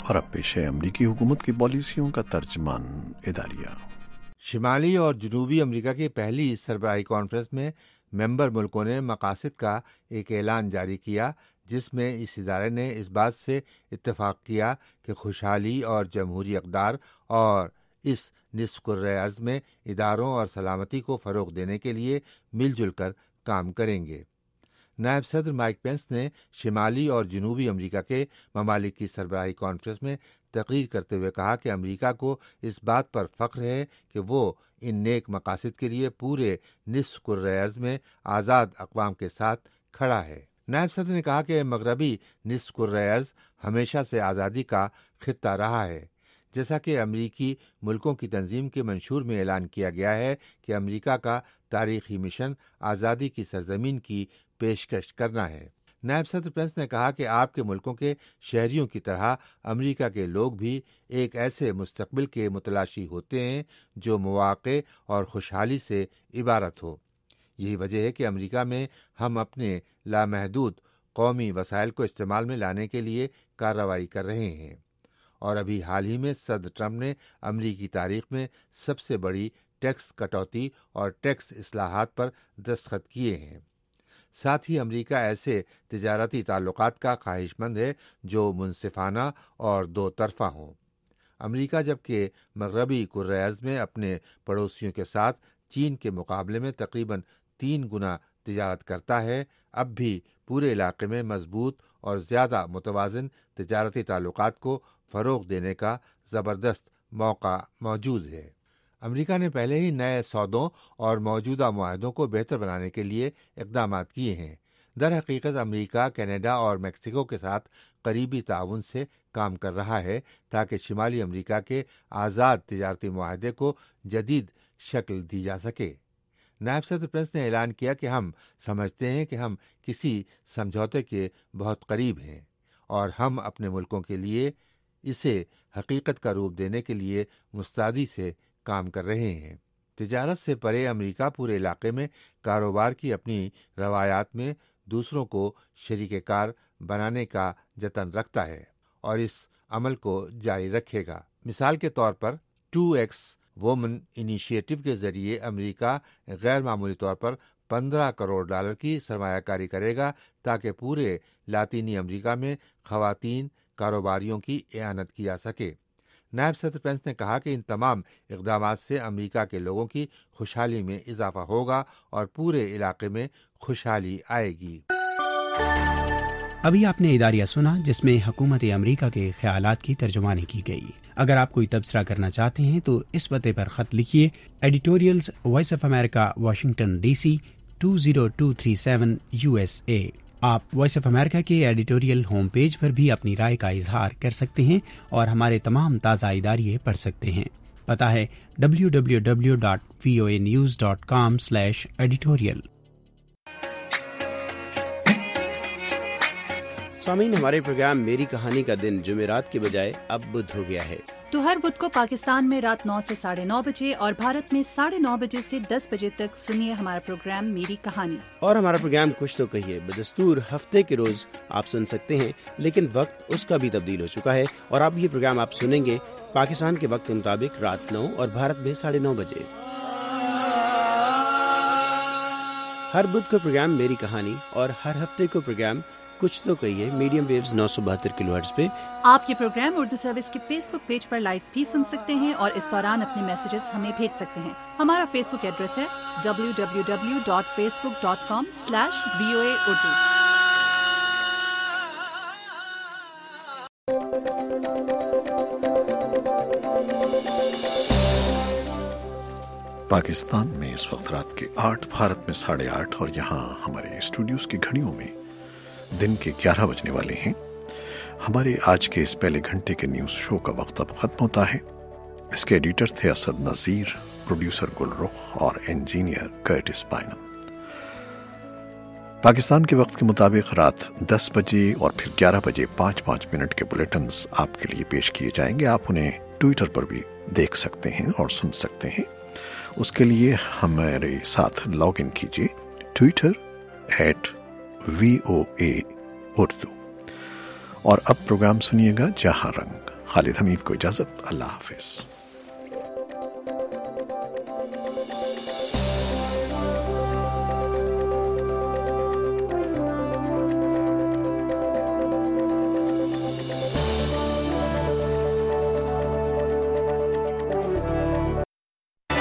और अब पेश है अमरीकी हुकूमत की पॉलिसियों का तर्जमान इदारिया। शिमाली और जनूबी अमेरिका की पहली सरबराही कॉन्फ्रेंस में मेंबर मुल्कों ने मकासद का एक ऐलान जारी किया, जिसमें इस इदारे ने इस बात से इत्तेफाक किया कि खुशहाली और जमहूरी इक़दार और इस निस्फ़ कुर्रे अर्ज़ में इदारों और सलामती को फ़रोग़ देने के लिए मिलजुल कर काम करेंगे। नायब सदर माइक पेंस ने शिमाली और जनूबी अमेरिका के ममालिक की सरबराही कॉन्फ्रेंस में तकरीर करते हुए कहा कि अमेरिका को इस बात पर फ़ख्र है कि वो इन नेक मकासद के लिए पूरे निस्फ़ कुर्रे अर्ज़ में आज़ाद अक़वाम के साथ खड़ा है। नायब सदर ने कहा कि मगरबी निस्फ़ कुर्रे अर्ज़ हमेशा से आज़ादी का खित्ता रहा है। जैसा कि अमरीकी मुल्कों की तंजीम के मंशूर में ऐलान किया गया है कि अमेरिका का तारीख़ी मिशन आज़ादी की सरजमीन की पेशकश करना है। नायब सदर पेंस ने कहा कि आपके मुल्कों के शहरियों की तरह अमेरिका के लोग भी एक ऐसे मुस्तकबिल के मुतलाशी होते हैं जो मौक़े और खुशहाली से इबारत हो। यही वजह है कि अमेरिका में हम अपने लामहदूद कौमी वसाइल को इस्तेमाल में लाने के लिए कार्रवाई कर रहे हैं और अभी हाल ही में सदर ट्रंप ने अमरीकी तारीख में सबसे बड़ी टैक्स कटौती और टैक्स इस्लाहात पर दस्तखत किए हैं। साथ ही अमेरिका ऐसे तिजारती ताल्लुकात का ख्वाहिशमंद है जो मुनसिफाना और दो तरफ़ा हों। अमेरिका जबकि मगरबी कुर्रे अर्ज़ में अपने पड़ोसियों के साथ चीन के मुकाबले में तकरीबन तीन गुना तिजारत करता है, अब भी पूरे इलाके में मजबूत और ज़्यादा मुतवाज़िन तिजारती ताल्लुकात को फ़रोग़ देने का ज़बरदस्त मौका मौजूद है। अमेरिका ने पहले ही नए सौदों और मौजूदा मुआहदों को बेहतर बनाने के लिए इक़दाम किए हैं। दर हकीकत अमेरिका कनाडा और मेक्सिको के साथ करीबी ताउन से काम कर रहा है ताकि शिमाली अमेरिका के आज़ाद तिजारती मुआहदे को जदीद शक्ल दी जा सके। नायब सदर पेंस ने ऐलान किया कि हम समझते हैं कि हम किसी समझौते के बहुत करीब हैं और हम अपने मुल्कों के लिए इसे हकीकत का रूप देने के लिए मुस्तैदी से काम कर रहे हैं। तिजारत से परे अमेरिका पूरे इलाके में कारोबार की अपनी रवायात में दूसरों को शरीके कार बनाने का जतन रखता है और इस अमल को जारी रखेगा। मिसाल के तौर पर टू एक्स वोमन इनिशिएटिव के जरिए अमेरिका गैर मामूली तौर पर पंद्रह करोड़ डॉलर की सरमायाकारी करेगा ताकि पूरे लातीनी अमेरिका में खवातीन कारोबारियों की इआनत की जा सके। नायब सदर पेंस ने कहा कि इन तमाम इक़दाम से अमेरिका के लोगों की खुशहाली में इजाफा होगा और पूरे इलाके में खुशहाली आएगी। अभी आपने इदारिया सुना जिसमें हुकूमत अमेरिका के ख्यालात की तर्जुमानी की गई। अगर आप कोई तबसरा करना चाहते हैं तो इस पते पर खत लिखिए, editorials Voice of America, Washington DC two zero two three seven USA. आप वॉइस ऑफ अमेरिका के एडिटोरियल होम पेज पर भी अपनी राय का इजहार कर सकते हैं और हमारे तमाम ताज़ा इदारिये पढ़ सकते हैं। पता है W W W dot V O A news dot com slash editorial. Sameen, हमारे प्रोग्राम मेरी कहानी का दिन जुमेरात के बजाय अब बुध हो गया है। तो हर बुध को पाकिस्तान में रात नौ से साढ़े नौ बजे और भारत में साढ़े नौ बजे से दस बजे तक सुनिए हमारा प्रोग्राम मेरी कहानी। और हमारा प्रोग्राम कुछ तो कहिए बदस्तूर हफ्ते के रोज आप सुन सकते हैं, लेकिन वक्त उसका भी तब्दील हो चुका है और अब ये प्रोग्राम आप सुनेंगे पाकिस्तान के वक्त के मुताबिक रात नौ और भारत में साढ़े नौ बजे। हर बुध को प्रोग्राम मेरी कहानी और हर हफ्ते को प्रोग्राम कुछ तो कहिए मीडियम वेव्स नौ सौ बहत्तर किलोहर्ट्ज़ पे। आप ये प्रोग्राम उर्दू सर्विस के फेसबुक पेज पर लाइव भी सुन सकते हैं और इस दौरान अपने मैसेजेस हमें भेज सकते हैं। हमारा फेसबुक एड्रेस है W W W dot Facebook dot com slash V O A Urdu. Pakistan में इस वक्त रात के आठ, भारत में साढ़े आठ और यहाँ हमारे स्टूडियोज की घड़ियों में दिन के ग्यारह बजने वाले हैं। हमारे आज के इस पहले घंटे के न्यूज शो का वक्त अब खत्म होता है। इसके एडिटर थे असद नजीर, प्रोड्यूसर गुलरुख और इंजीनियर कर्टिस बाइनम। पाकिस्तान के वक्त के मुताबिक रात दस बजे और फिर ग्यारह बजे पाँच पाँच मिनट के बुलेटिन्स आपके लिए पेश किए जाएंगे। आप उन्हें ट्विटर पर भी देख सकते हैं और सुन सकते हैं। उसके लिए हमारे साथ लॉग इन कीजिए Twitter at V O A Urdu. और अब प्रोग्राम सुनिएगा जहां रंग خالد حمید کو اجازت, اللہ حافظ.